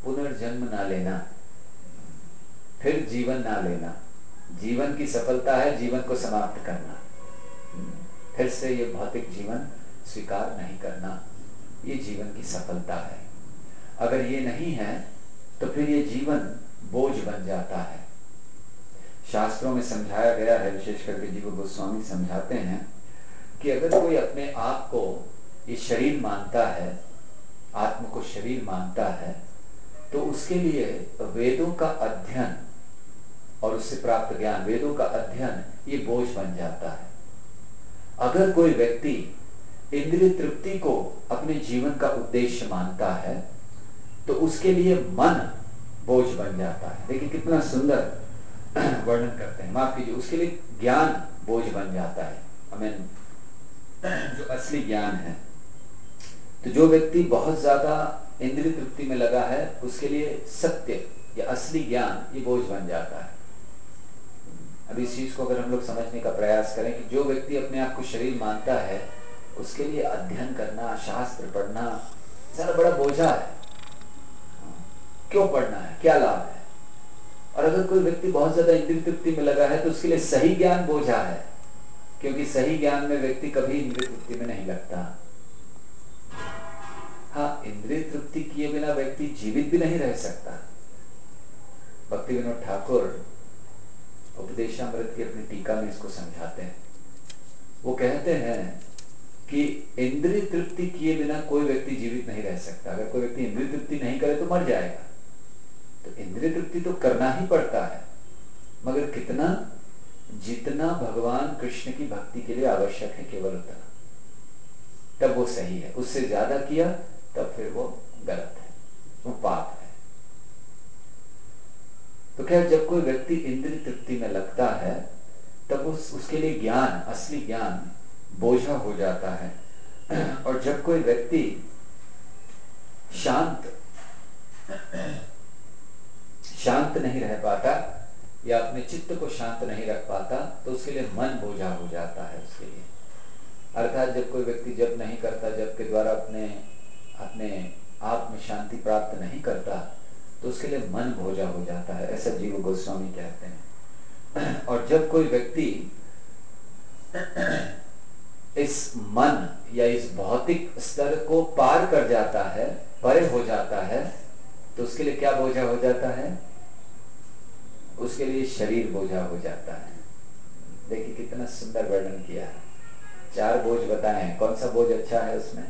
पुनर्जन्म ना लेना, फिर जीवन ना लेना। जीवन की सफलता है जीवन को समाप्त करना, फिर से ये भौतिक जीवन स्वीकार नहीं करना, ये जीवन की सफलता है। अगर ये नहीं है तो फिर ये जीवन बोझ बन जाता है। शास्त्रों में समझाया गया है, विशेष करके जीव गोस्वामी समझाते हैं कि अगर कोई अपने आप को ये शरीर मानता है, आत्म को शरीर मानता है, तो उसके लिए वेदों का अध्ययन और उससे प्राप्त ज्ञान, वेदों का अध्ययन ये बोझ बन जाता है। अगर कोई व्यक्ति इंद्रिय तृप्ति को अपने जीवन का उद्देश्य मानता है तो उसके लिए मन बोझ बन जाता है। देखिए कितना सुंदर वर्णन करते हैं, माफ कीजिए, उसके लिए ज्ञान बोझ बन जाता है। हमें जो असली ज्ञान है, तो जो व्यक्ति बहुत ज्यादा इंद्रिय तृप्ति में लगा है उसके लिए सत्य या असली ज्ञान ये बोझ बन जाता है। अब इस चीज को अगर हम लोग समझने का प्रयास करें कि जो व्यक्ति अपने आप को शरीर मानता है उसके लिए अध्ययन करना, शास्त्र पढ़ना ज्यादा बड़ा बोझा है। क्यों पढ़ना है, क्या लाभ है? और अगर कोई व्यक्ति बहुत ज्यादा इंद्रिय तृप्ति में लगा है तो उसके लिए सही ज्ञान बोझा है, क्योंकि सही ज्ञान में व्यक्ति कभी इंद्रिय तृप्ति में नहीं लगता। हाँ, इंद्रिय तृप्ति किए बिना व्यक्ति जीवित भी नहीं रह सकता। भक्ति विनोद ठाकुर उपदेशामृत की अपनी टीका में इसको समझाते हैं। वो कहते हैं कि इंद्रिय तृप्ति किए बिना कोई व्यक्ति जीवित नहीं रह सकता। अगर कोई व्यक्ति इंद्रिय तृप्ति नहीं करे तो मर जाएगा। तो इंद्रिय तृप्ति तो करना ही पड़ता है, मगर कितना, जितना भगवान कृष्ण की भक्ति के लिए आवश्यक है केवल उतना, तब वो सही है। उससे ज्यादा किया तब फिर वो गलत है, वो पाप है। तो क्या, जब कोई व्यक्ति इंद्रिय तृप्ति में लगता है तब उसके लिए ज्ञान, असली ज्ञान बोझा हो जाता है। और जब कोई व्यक्ति शांत नहीं रह पाता या अपने चित्त को शांत नहीं रख पाता तो उसके लिए मन बोझा हो जाता है उसके लिए। अर्थात जब कोई व्यक्ति जप नहीं करता, जप के द्वारा अपने आप में शांति प्राप्त नहीं करता तो उसके लिए मन बोझा हो जाता है, ऐसा जीव गोस्वामी कहते हैं। और जब कोई व्यक्ति इस मन या इस भौतिक स्तर को पार कर जाता है, परे हो जाता है, तो उसके लिए क्या बोझा हो जाता है? उसके लिए शरीर बोझा हो जाता है। देखिए कितना सुंदर वर्णन किया है। 4 बोझ बताए हैं, कौन सा बोझ अच्छा है उसमें?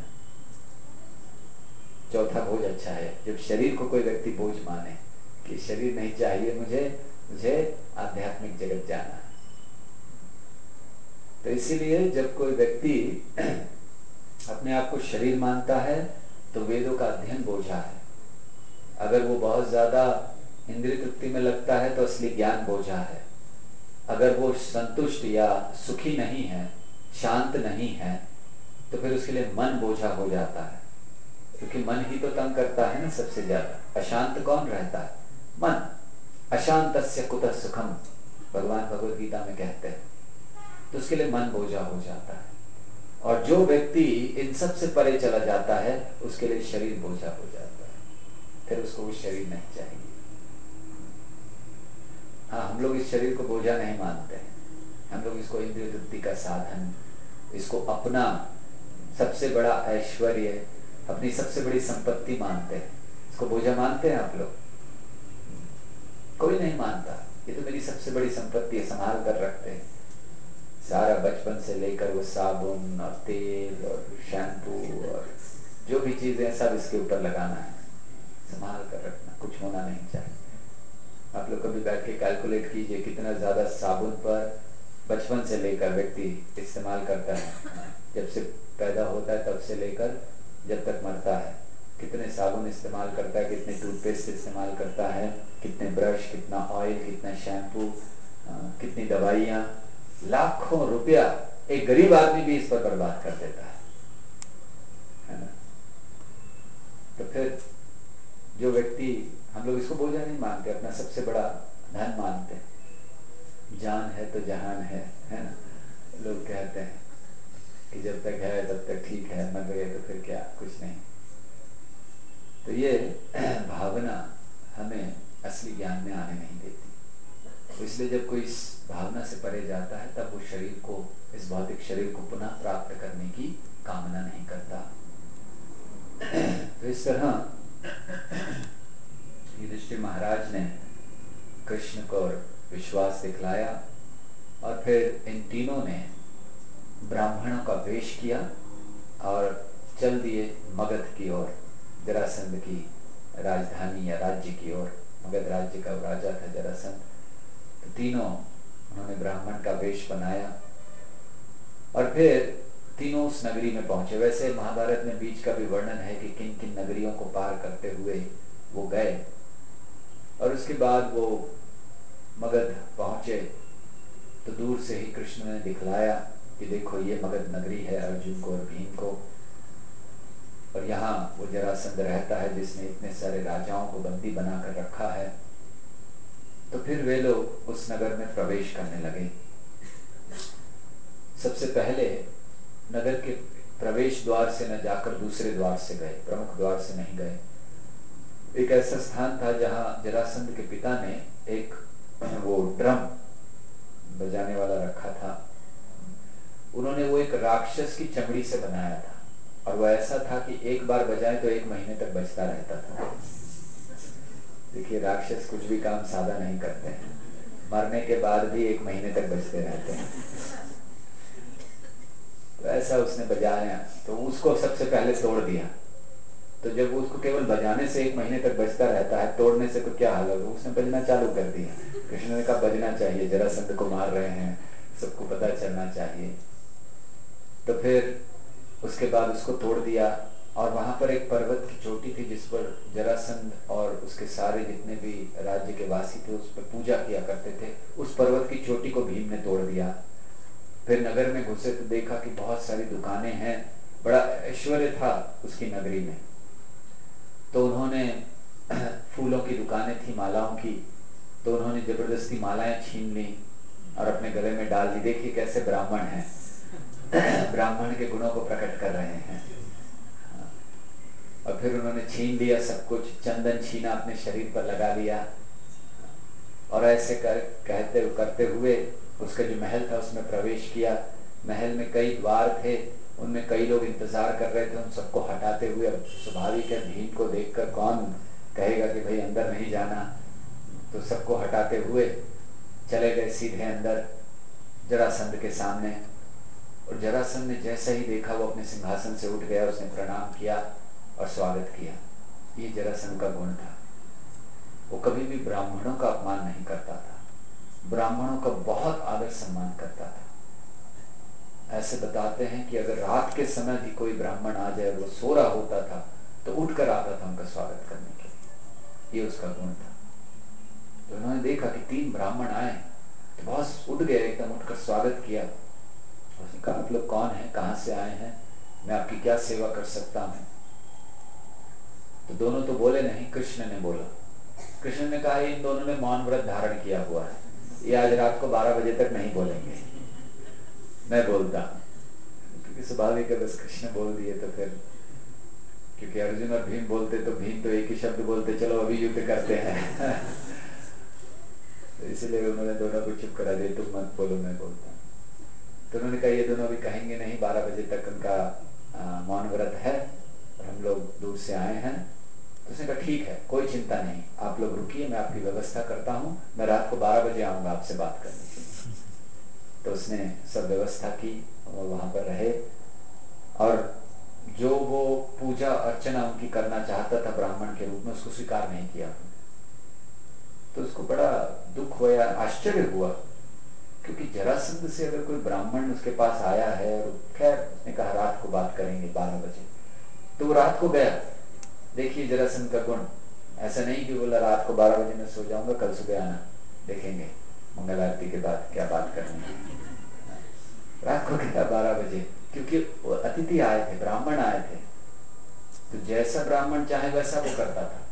चौथा बोझ अच्छा है, जब शरीर को कोई व्यक्ति बोझ माने कि शरीर नहीं चाहिए मुझे आध्यात्मिक जगत जाना है। तो इसीलिए जब कोई व्यक्ति अपने आप को शरीर मानता है तो वेदों का अध्ययन बोझा है। अगर वो बहुत ज्यादा इंद्रिय तृप्ति में लगता है तो असली ज्ञान बोझा है। अगर वो संतुष्ट या सुखी नहीं है, शांत नहीं है, तो फिर उसके लिए मन बोझा हो जाता है, क्योंकि मन ही तो तंग करता है ना सबसे ज्यादा। अशांत कौन रहता है? मन। अशांतस्य कुतः सुखम, भगवान भगवद गीता में कहते हैं। तो उसके लिए मन बोझा हो जाता है। और जो व्यक्ति इन सब से परे चला जाता है उसके लिए शरीर बोझा हो जाता है, फिर उसको वो शरीर नहीं चाहिए। हाँ, हम लोग इस शरीर को बोझा नहीं मानते हैं। हम लोग इसको इंद्रिय तृप्ति का साधन, इसको अपना सबसे बड़ा ऐश्वर्य, अपनी सबसे बड़ी संपत्ति मानते हैं। इसको बोझा मानते हैं आप लोग? कोई नहीं मानता। ये तो मेरी सबसे बड़ी संपत्ति है, संभाल कर रखते हैं। सारा बचपन से लेकर वो साबुन और तेल और शैम्पू और जो भी चीजें सब इसके ऊपर लगाना है, संभाल कर रखना, कुछ होना नहीं चाहिए। आप लोग कभी बैठ के कैलकुलेट कीजिए कितना ज्यादा साबुन पर बचपन से लेकर व्यक्ति इस्तेमाल करता है। जब से पैदा होता है तब से लेकर जब तक मरता है, कितने साबुन इस्तेमाल करता है, कितने टूथपेस्ट इस्तेमाल करता है, कितने ब्रश, कितना ऑयल, कितना शैम्पू, कितनी दवाइयाँ, लाखों रुपया एक गरीब आदमी भी इस पर बर्बाद कर देता है ना? तो फिर जो व्यक्ति, हम लोग इसको बोझा नहीं मानते, अपना सबसे बड़ा धन मानते हैं। जान है तो जहान है ना? लोग कहते हैं कि जब तक है तब तक ठीक है, मर गए तो फिर क्या, कुछ नहीं। तो ये भावना हमें असली ज्ञान में आने नहीं देती। तो इसलिए जब कोई इस भावना से परे जाता है तब वो शरीर को, इस भौतिक शरीर को पुनः प्राप्त करने की कामना नहीं करता। तो इस तरह युधिष्ठिर महाराज ने कृष्ण को विश्वास दिखलाया और फिर इन तीनों ने ब्राह्मणों का वेश किया और चल दिए मगध की ओर, जरासंध की राजधानी या राज्य की ओर। मगध राज्य का राजा था जरासंध। तो तीनों उन्होंने ब्राह्मण का वेश बनाया और फिर तीनों उस नगरी में पहुंचे। वैसे महाभारत में बीच का भी वर्णन है कि किन किन नगरियों को पार करते हुए वो गए, और उसके बाद वो मगध पहुंचे तो दूर से ही कृष्ण ने दिखलाया कि देखो ये मगध नगरी है अर्जुन को और भीम को, और यहाँ वो जरासंध रहता है जिसने इतने सारे राजाओं को बंदी बनाकर रखा है। तो फिर वे लोग उस नगर में प्रवेश करने लगे। सबसे पहले नगर के प्रवेश द्वार से न जाकर दूसरे द्वार से गए, प्रमुख द्वार से नहीं गए। एक ऐसा स्थान था जहाँ जरासंध के पिता ने एक वो ड्रम बजाने वाला रखा था। उन्होंने वो एक राक्षस की चमड़ी से बनाया था, और वो ऐसा था कि एक बार बजाए तो 1 महीने तक बजता रहता था। देखिए, राक्षस कुछ भी काम सादा नहीं करते हैं, मरने के बाद भी 1 महीने तक बजते रहते हैं। तो ऐसा उसने बजाया, तो उसको सबसे पहले तोड़ दिया। तो जब उसको केवल बजाने से 1 महीने तक बजता रहता है, तोड़ने से तो क्या हाल होगा। उसने बजना चालू कर दिया। कृष्ण ने कहा बजना चाहिए, जरासंध को मार रहे हैं, सबको पता चलना चाहिए। तो फिर उसके बाद उसको तोड़ दिया, और वहां पर एक पर्वत की चोटी थी जिस पर जरासंध और उसके सारे जितने भी राज्य के वासी थे उस पर पूजा किया करते थे। उस पर्वत की चोटी को भीम ने तोड़ दिया। फिर नगर में घुसे तो देखा कि बहुत सारी दुकानें हैं, बड़ा ऐश्वर्य था उसकी नगरी में। तो उन्होंने फूलों की दुकानें थी, मालाओं की, तो उन्होंने जबरदस्ती मालाएं छीन ली और अपने गले में डाल दी। देखिए कैसे ब्राह्मण हैं, ब्राह्मण के गुणों को प्रकट कर रहे हैं। और फिर उन्होंने छीन लिया सब कुछ, चंदन छीना अपने शरीर पर लगा लिया, और ऐसे करते हुए उसका जो महल था उसमें प्रवेश किया। महल में कई द्वार थे, उनमें कई लोग इंतजार कर रहे थे, उन सबको हटाते हुए। अब स्वाभाविक है, भीम को देखकर कौन कहेगा कि भाई अंदर नहीं जाना। तो सबको हटाते हुए चले गए सीधे अंदर जरासंध के सामने। और जरासंध ने जैसा ही देखा वो अपने सिंहासन से उठ गया, उसने प्रणाम किया और स्वागत किया। ये जरासंध का गुण था। वो कभी भी ब्राह्मणों का अपमान नहीं करता था, ब्राह्मणों का बहुत आदर सम्मान करता था। ऐसे बताते हैं कि अगर रात के समय भी कोई ब्राह्मण आ जाए, वो सो रहा होता था तो उठकर आता था उनका स्वागत करने के लिए। ये उसका गुण था। तो उन्होंने देखा कि 3 ब्राह्मण आए तो बहुत उठ गए, एकदम उठकर स्वागत किया। उसने कहा आप लोग कौन हैं, कहाँ से आए हैं, मैं आपकी क्या सेवा कर सकता हूँ। तो दोनों तो बोले नहीं, कृष्ण ने बोला। कृष्ण ने कहा इन दोनों ने मौन व्रत धारण किया हुआ है, ये आज रात को 12 बजे तक नहीं बोलेंगे, मैं बोलता हूँ। क्योंकि स्वाभाविक है, बस कृष्ण बोल दिए तो फिर, क्योंकि अर्जुन और भीम बोलते तो भीम तो एक ही शब्द बोलते, चलो अभी युद्ध करते हैं। तो इसलिए उन्होंने दोनों को चुप करा दिया, तुम मत बोलो मैं बोलता हूँ। तो उन्होंने कहा ये दोनों भी कहेंगे नहीं, 12 बजे तक उनका मौन व्रत है और हम लोग दूर से आए हैं। तो उसने कहा ठीक है, कोई चिंता नहीं, आप लोग रुकिए, मैं आपकी व्यवस्था करता हूँ, मैं रात को 12 बजे आऊंगा आपसे बात करने के लिए। तो उसने सब व्यवस्था की, वो वहां पर रहे, और जो वो पूजा अर्चना उनकी करना चाहता था ब्राह्मण के रूप में, उसको स्वीकार नहीं किया। तो उसको बड़ा दुख हुआ, आश्चर्य हुआ, क्योंकि जरासंध से अगर कोई ब्राह्मण उसके पास आया है, और खैर उसने कहा रात को बात करेंगे 12 बजे, तो वो रात को गया। देखिए जरासंध का गुण, ऐसा नहीं कि बोला रात को 12 बजे मैं सो जाऊंगा, कल सुबह आना, देखेंगे मंगल आरती के बाद क्या बात करनी है। रात को गया 12 बजे, क्योंकि वो अतिथि आए थे, ब्राह्मण आए थे, तो जैसा ब्राह्मण चाहे वैसा वो करता था।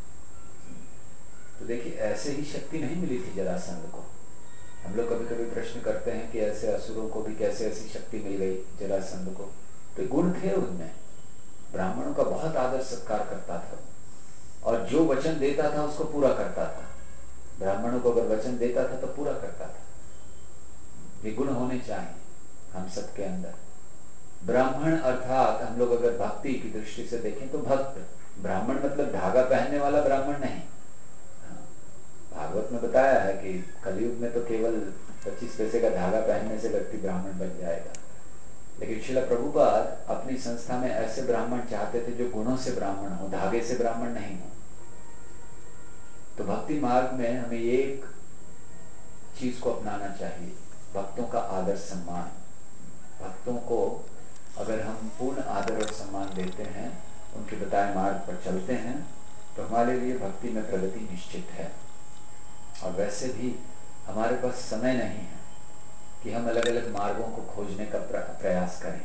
तो देखिए ऐसे ही शक्ति नहीं मिली थी जरासंध को। हम लोग कभी कभी प्रश्न करते हैं कि ऐसे असुरों को भी कैसे ऐसी शक्ति मिल गई जरासंध को। तो गुण थे उनमें, ब्राह्मणों का बहुत आदर सत्कार करता था। और जो वचन देता था उसको पूरा करता था। ब्राह्मणों को अगर वचन देता था तो पूरा करता था। ये गुण होने चाहिए हम सबके अंदर। ब्राह्मण अर्थात हम लोग अगर भक्ति की दृष्टि से देखें तो भक्त, ब्राह्मण मतलब धागा पहनने वाला ब्राह्मण नहीं। भागवत में बताया है कि कलयुग में तो केवल 25 पैसे का धागा पहनने से व्यक्ति ब्राह्मण बन जाएगा, लेकिन श्रील प्रभुपाद अपनी संस्था में ऐसे ब्राह्मण चाहते थे जो गुणों से ब्राह्मण हो, धागे से ब्राह्मण नहीं हो। तो भक्ति मार्ग में हमें एक चीज को अपनाना चाहिए, भक्तों का आदर सम्मान। भक्तों को अगर हम पूर्ण आदर और सम्मान देते हैं, उनके बताए मार्ग पर चलते हैं, तो हमारे लिए भक्ति में प्रगति निश्चित है। और वैसे भी हमारे पास समय नहीं है कि हम अलग अलग मार्गों को खोजने का प्रयास करें।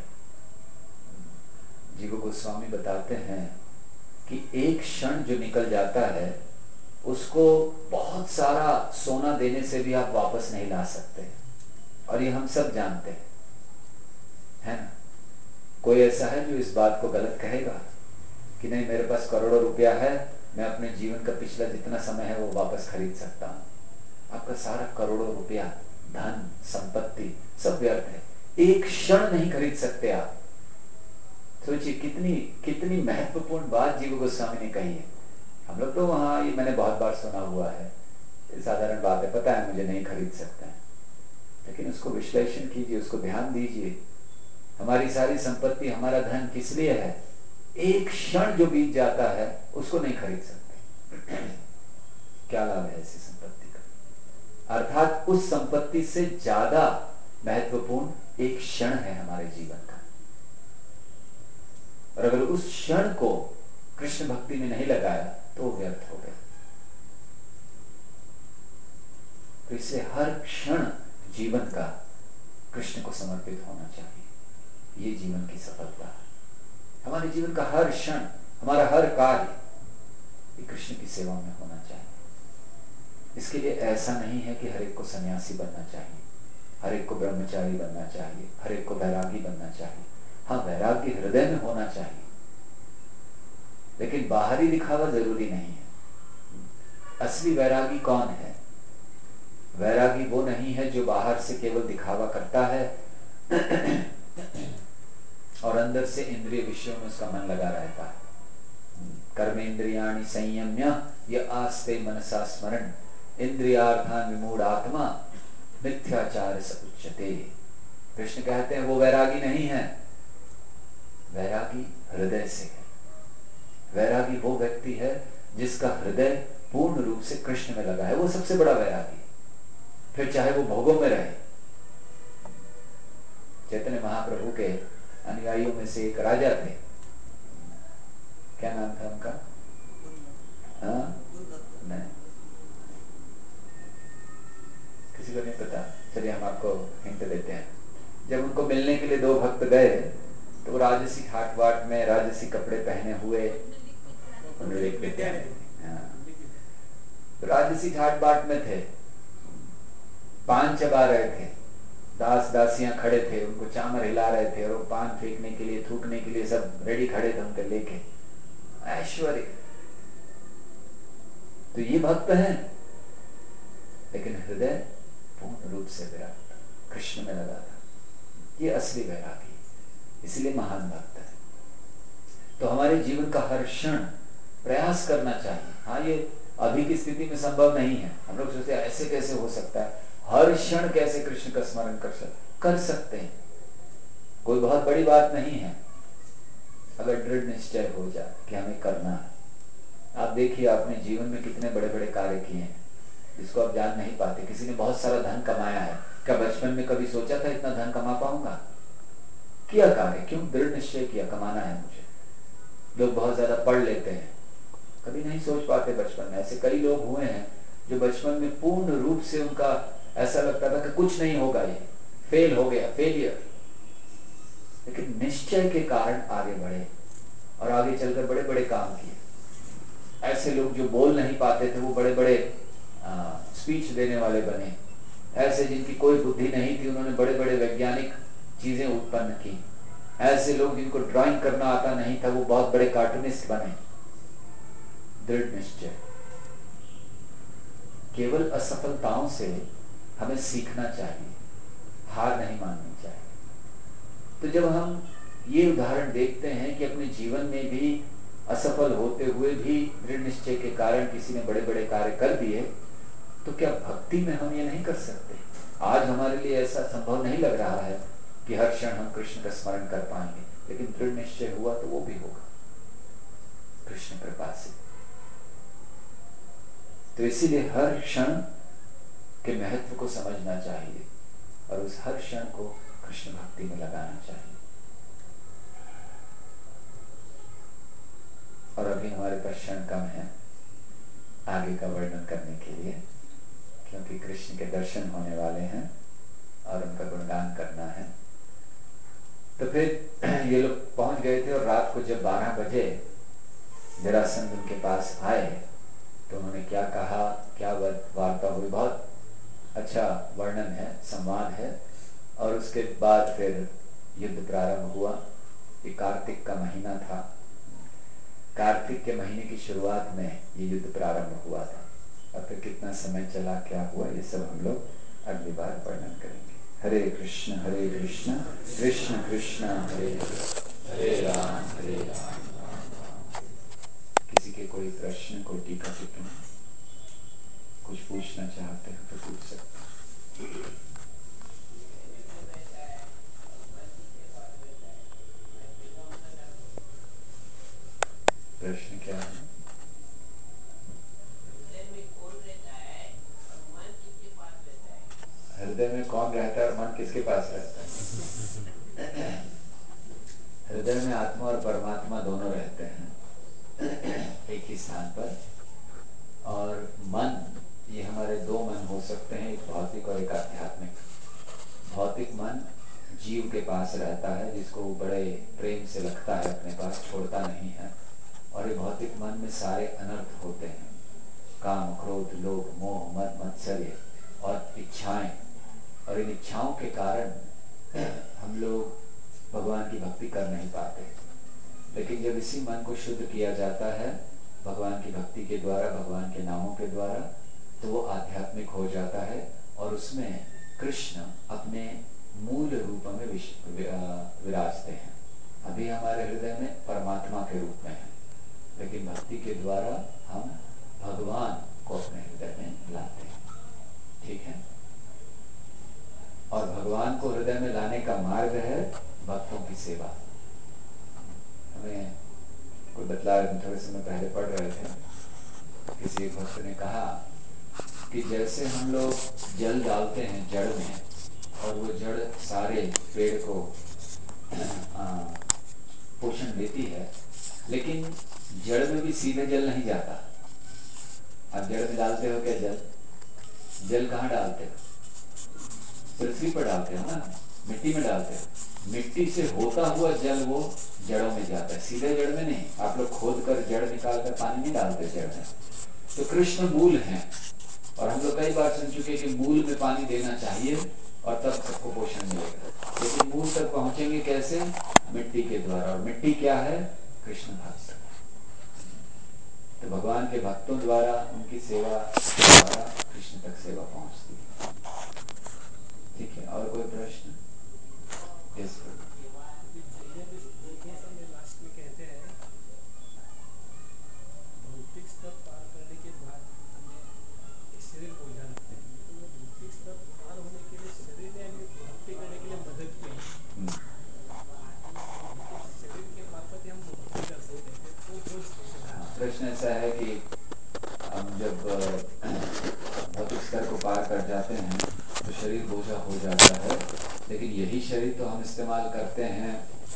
जीव गोस्वामी बताते हैं कि एक क्षण जो निकल जाता है उसको बहुत सारा सोना देने से भी आप वापस नहीं ला सकते, और ये हम सब जानते हैं, है ना। कोई ऐसा है जो इस बात को गलत कहेगा कि नहीं मेरे पास करोड़ों रुपया है, मैं अपने जीवन का पिछला जितना समय है वो वापस खरीद सकता हूँ? आपका सारा करोड़ों रुपया, धन, संपत्ति सब व्यर्थ है, एक क्षण नहीं खरीद सकते आप। सोचिए कितनी कितनी महत्वपूर्ण बात जीव गोस्वामी ने कही है। हम लोग तो वहां, ये मैंने बहुत बार सुना हुआ है, साधारण बात है, पता है मुझे नहीं खरीद सकते हैं, लेकिन उसको विश्लेषण कीजिए, उसको ध्यान दीजिए। हमारी सारी संपत्ति, हमारा धन किस लिए है? एक क्षण जो बीत जाता है उसको नहीं खरीद सकते। क्या लाभ है ऐसी संपत्ति का? अर्थात उस संपत्ति से ज्यादा महत्वपूर्ण एक क्षण है हमारे जीवन का, और अगर उस क्षण को कृष्ण भक्ति में नहीं लगाया तो व्यर्थ हो गया। तो इसलिए हर क्षण जीवन का कृष्ण को समर्पित होना चाहिए। ये जीवन की सफलता है। हमारे जीवन का हर क्षण, हमारा हर कार्य ये कृष्ण की सेवा में होना चाहिए। इसके लिए ऐसा नहीं है कि हर एक को सन्यासी बनना चाहिए, हर एक को ब्रह्मचारी बनना चाहिए, हर एक को वैरागी बनना चाहिए। हाँ, वैराग्य हृदय में होना चाहिए, लेकिन बाहरी दिखावा जरूरी नहीं है। असली वैरागी कौन है? वैरागी वो नहीं है जो बाहर से केवल दिखावा करता है और अंदर से इंद्रिय विषयों में उसका मन लगा रहता है। कर्मेंद्रियाणि संयम्य य आस्ते मनसा स्मरण इंद्रियार्थान विमूढ़ आत्मा मिथ्याचार स उच्यते। कृष्ण कहते हैं वो वैरागी नहीं है, वैरागी हृदय से है। वैरागी वो व्यक्ति है जिसका हृदय पूर्ण रूप से कृष्ण में लगा है, वो सबसे बड़ा वैरागी। फिर चाहे वो भोगों में रहे। चैतन्य महाप्रभु के अनुयायियों में से एक राजा थे, क्या नाम था उनका? हाँ, नहीं, किसी को नहीं पता? चलिए हम आपको हिंट देते हैं। जब उनको मिलने के लिए दो भक्त गए तो राजसी ठाट बाट में राजसी कपड़े पहने हुए राजसी ठाट बाट में थे, पान चबा रहे थे, दास दासियां खड़े थे, उनको चामर हिला रहे थे, और वो पान फेंकने के लिए, थूकने के लिए सब रेडी खड़े थे उनके लेके, ऐश्वर्य। तो ये भक्त हैं, लेकिन हृदय पूर्ण रूप से विराट कृष्ण में लगा था। ये असली वैरागी, इसलिए महान भक्त है। तो हमारे जीवन का हर क्षण प्रयास करना चाहिए। हाँ, ये अभी की स्थिति में संभव नहीं है। हम लोग सोचते हैं ऐसे कैसे हो सकता है, हर क्षण कैसे कृष्ण का स्मरण कर सकते हैं। कोई बहुत बड़ी बात नहीं है अगर दृढ़ निश्चय हो जाए कि हमें करना है। आप देखिए अपने जीवन में कितने बड़े बड़े कार्य किए हैं जिसको आप जान नहीं पाते। किसी ने बहुत सारा धन कमाया है, क्या बचपन में कभी सोचा था इतना धन कमा पाऊंगा? किया कार्य, क्यों? दृढ़ निश्चय किया, कमाना है मुझे। लोग बहुत ज्यादा पढ़ लेते हैं, कभी नहीं सोच पाते बचपन में। ऐसे कई लोग हुए हैं जो बचपन में पूर्ण रूप से उनका ऐसा लगता था कि कुछ नहीं होगा, ये फेल हो गया, फेलियर। लेकिन निश्चय के कारण आगे बढ़े और आगे चलकर बड़े बड़े काम किए। ऐसे लोग जो बोल नहीं पाते थे वो बड़े बड़े स्पीच देने वाले बने। ऐसे जिनकी कोई बुद्धि नहीं थी उन्होंने बड़े बड़े वैज्ञानिक चीजें उत्पन्न की। ऐसे लोग जिनको ड्राइंग करना आता नहीं था वो बहुत बड़े कार्टूनिस्ट बने। दृढ़ निश्चय। केवल असफलताओं से हमें सीखना चाहिए, हार नहीं माननी चाहिए। तो जब हम ये उदाहरण देखते हैं कि अपने जीवन में भी असफल होते हुए भी दृढ़ निश्चय के कारण किसी ने बड़े बड़े कार्य कर दिए, तो क्या भक्ति में हम ये नहीं कर सकते? आज हमारे लिए ऐसा संभव नहीं लग रहा है कि हर क्षण हम कृष्ण का स्मरण कर पाएंगे, लेकिन दृढ़ निश्चय हुआ तो वो भी होगा कृष्ण कृपा से। तो इसीलिए हर क्षण के महत्व को समझना चाहिए और उस हर क्षण को कृष्ण भक्ति में लगाना चाहिए। और अभी हमारे पास क्षण कम है आगे का वर्णन करने के लिए, क्योंकि कृष्ण के दर्शन होने वाले हैं और उनका गुणगान करना है। तो फिर ये लोग पहुंच गए थे और रात को जब 12 बजे जरासंध उनके पास आए तो उन्होंने क्या कहा, क्या वार्ता हुई, बहुत अच्छा वर्णन है, संवाद है। और उसके बाद फिर युद्ध प्रारंभ हुआ। ये कार्तिक का महीना था, कार्तिक के महीने की शुरुआत में ये युद्ध प्रारंभ हुआ था। और फिर कितना समय चला, क्या हुआ, ये सब हम लोग अगली बार वर्णन करेंगे। हरे कृष्ण कृष्ण कृष्ण हरे हरे राम हरे राम। किसी के कोई प्रश्न, कोई टीका टिप्पणी, कुछ पूछना चाहते हैं तो पूछ सकते हैं। प्रश्न क्या है? हृदय में कौन रहता है और मन किसके पास रहता है? हृदय में आत्मा और परमात्मा दोनों रहते हैं एक ही स्थान पर। और मन, ये हमारे दो मन हो सकते हैं, एक भौतिक और एक आध्यात्मिक। भौतिक मन जीव के पास रहता है, जिसको वो बड़े प्रेम से रखता है अपने पास, छोड़ता नहीं है। और ये भौतिक मन में सारे अनर्थ होते हैं, काम, क्रोध, लोभ, मोह, मद, मत्सर्य और इच्छाएं। और इन इच्छाओं के कारण हम लोग भगवान की भक्ति कर नहीं पाते। लेकिन जब इसी मन को शुद्ध किया जाता है भगवान की भक्ति के द्वारा, भगवान के नामों के द्वारा, तो वो आध्यात्मिक हो जाता है और उसमें कृष्ण अपने मूल रूप में विराजते हैं। अभी हमारे हृदय में परमात्मा के रूप में है, लेकिन भक्ति के द्वारा हम भगवान को अपने हृदय में लाते हैं। ठीक है? और भगवान को हृदय में लाने का मार्ग है भक्तों की सेवा। हमें कोई बतला रहे थे, थोड़े समय पहले पढ़ रहे थे, किसी एक भक्त ने कहा कि जैसे हम लोग जल डालते हैं जड़ में और वो जड़ सारे पेड़ को पोषण देती है, लेकिन जड़ में भी सीधे जल नहीं जाता। आप जड़ में डालते हो क्या जल? जल कहाँ डालते हो? पृथ्वी पर डालते हो ना, मिट्टी में डालते हो। मिट्टी से होता हुआ जल वो जड़ों में जाता है, सीधे जड़ में नहीं। आप लोग खोद कर जड़ निकाल कर पानी नहीं डालते जड़ में। तो कृष्ण मूल हैं और हम लोग कई बार सुन चुके कि मूल में पानी देना चाहिए और तब सबको पोषण मिलेगा। लेकिन मूल तक पहुंचेंगे कैसे? मिट्टी के द्वारा। और मिट्टी क्या है? कृष्ण भक्त। तो भगवान के भक्तों द्वारा, उनकी सेवा द्वारा कृष्ण तक सेवा पहुंचती है। ठीक है, और कोई प्रश्न? यस लास्ट में कहते हैं भौतिक स्तर पार करने के बाद हमें एक शरीर को जाना है, तो वो भौतिक स्तर पार होने के लिए शरीर ने हमें भक्ति करने के लिए मदद की है, तो शरीर के मार्फत ही हम भक्ति कर सकते हैं, वो बोझ कैसे हाँ, होगा? प्रश्न ऐसा है कि हम जब भौतिक स्तर को पार कर जाते हैं तो शरीर बोझा हो जाता है, लेकिन यही शरीर तो हम इस्तेमाल करते हैं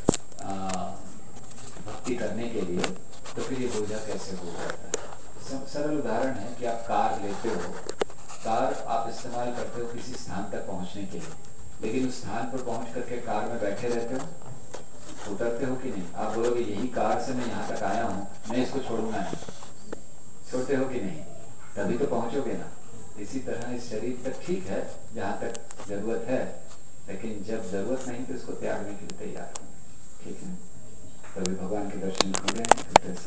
भक्ति करने के लिए, तो फिर ये बोझा कैसे हो जाता है? सरल उदाहरण है कि आप कार लेते हो, कार आप इस्तेमाल करते हो किसी स्थान तक पहुंचने के लिए, लेकिन उस स्थान पर पहुंच करके कार में बैठे रहते हो, उतरते हो कि नहीं? आप बोलोगे यही कार से मैं यहाँ तक आया हूँ, मैं इसको छोड़ूंगा नहीं। छोड़ते हो कि नहीं? तभी तो पहुंचोगे ना। इसी तरह इस शरीर तक ठीक है जहाँ तक जरूरत है, लेकिन जब जरूरत नहीं तो इसको त्यागने के लिए तैयार हो। ठीक है, तभी भगवान के दर्शन हो गए।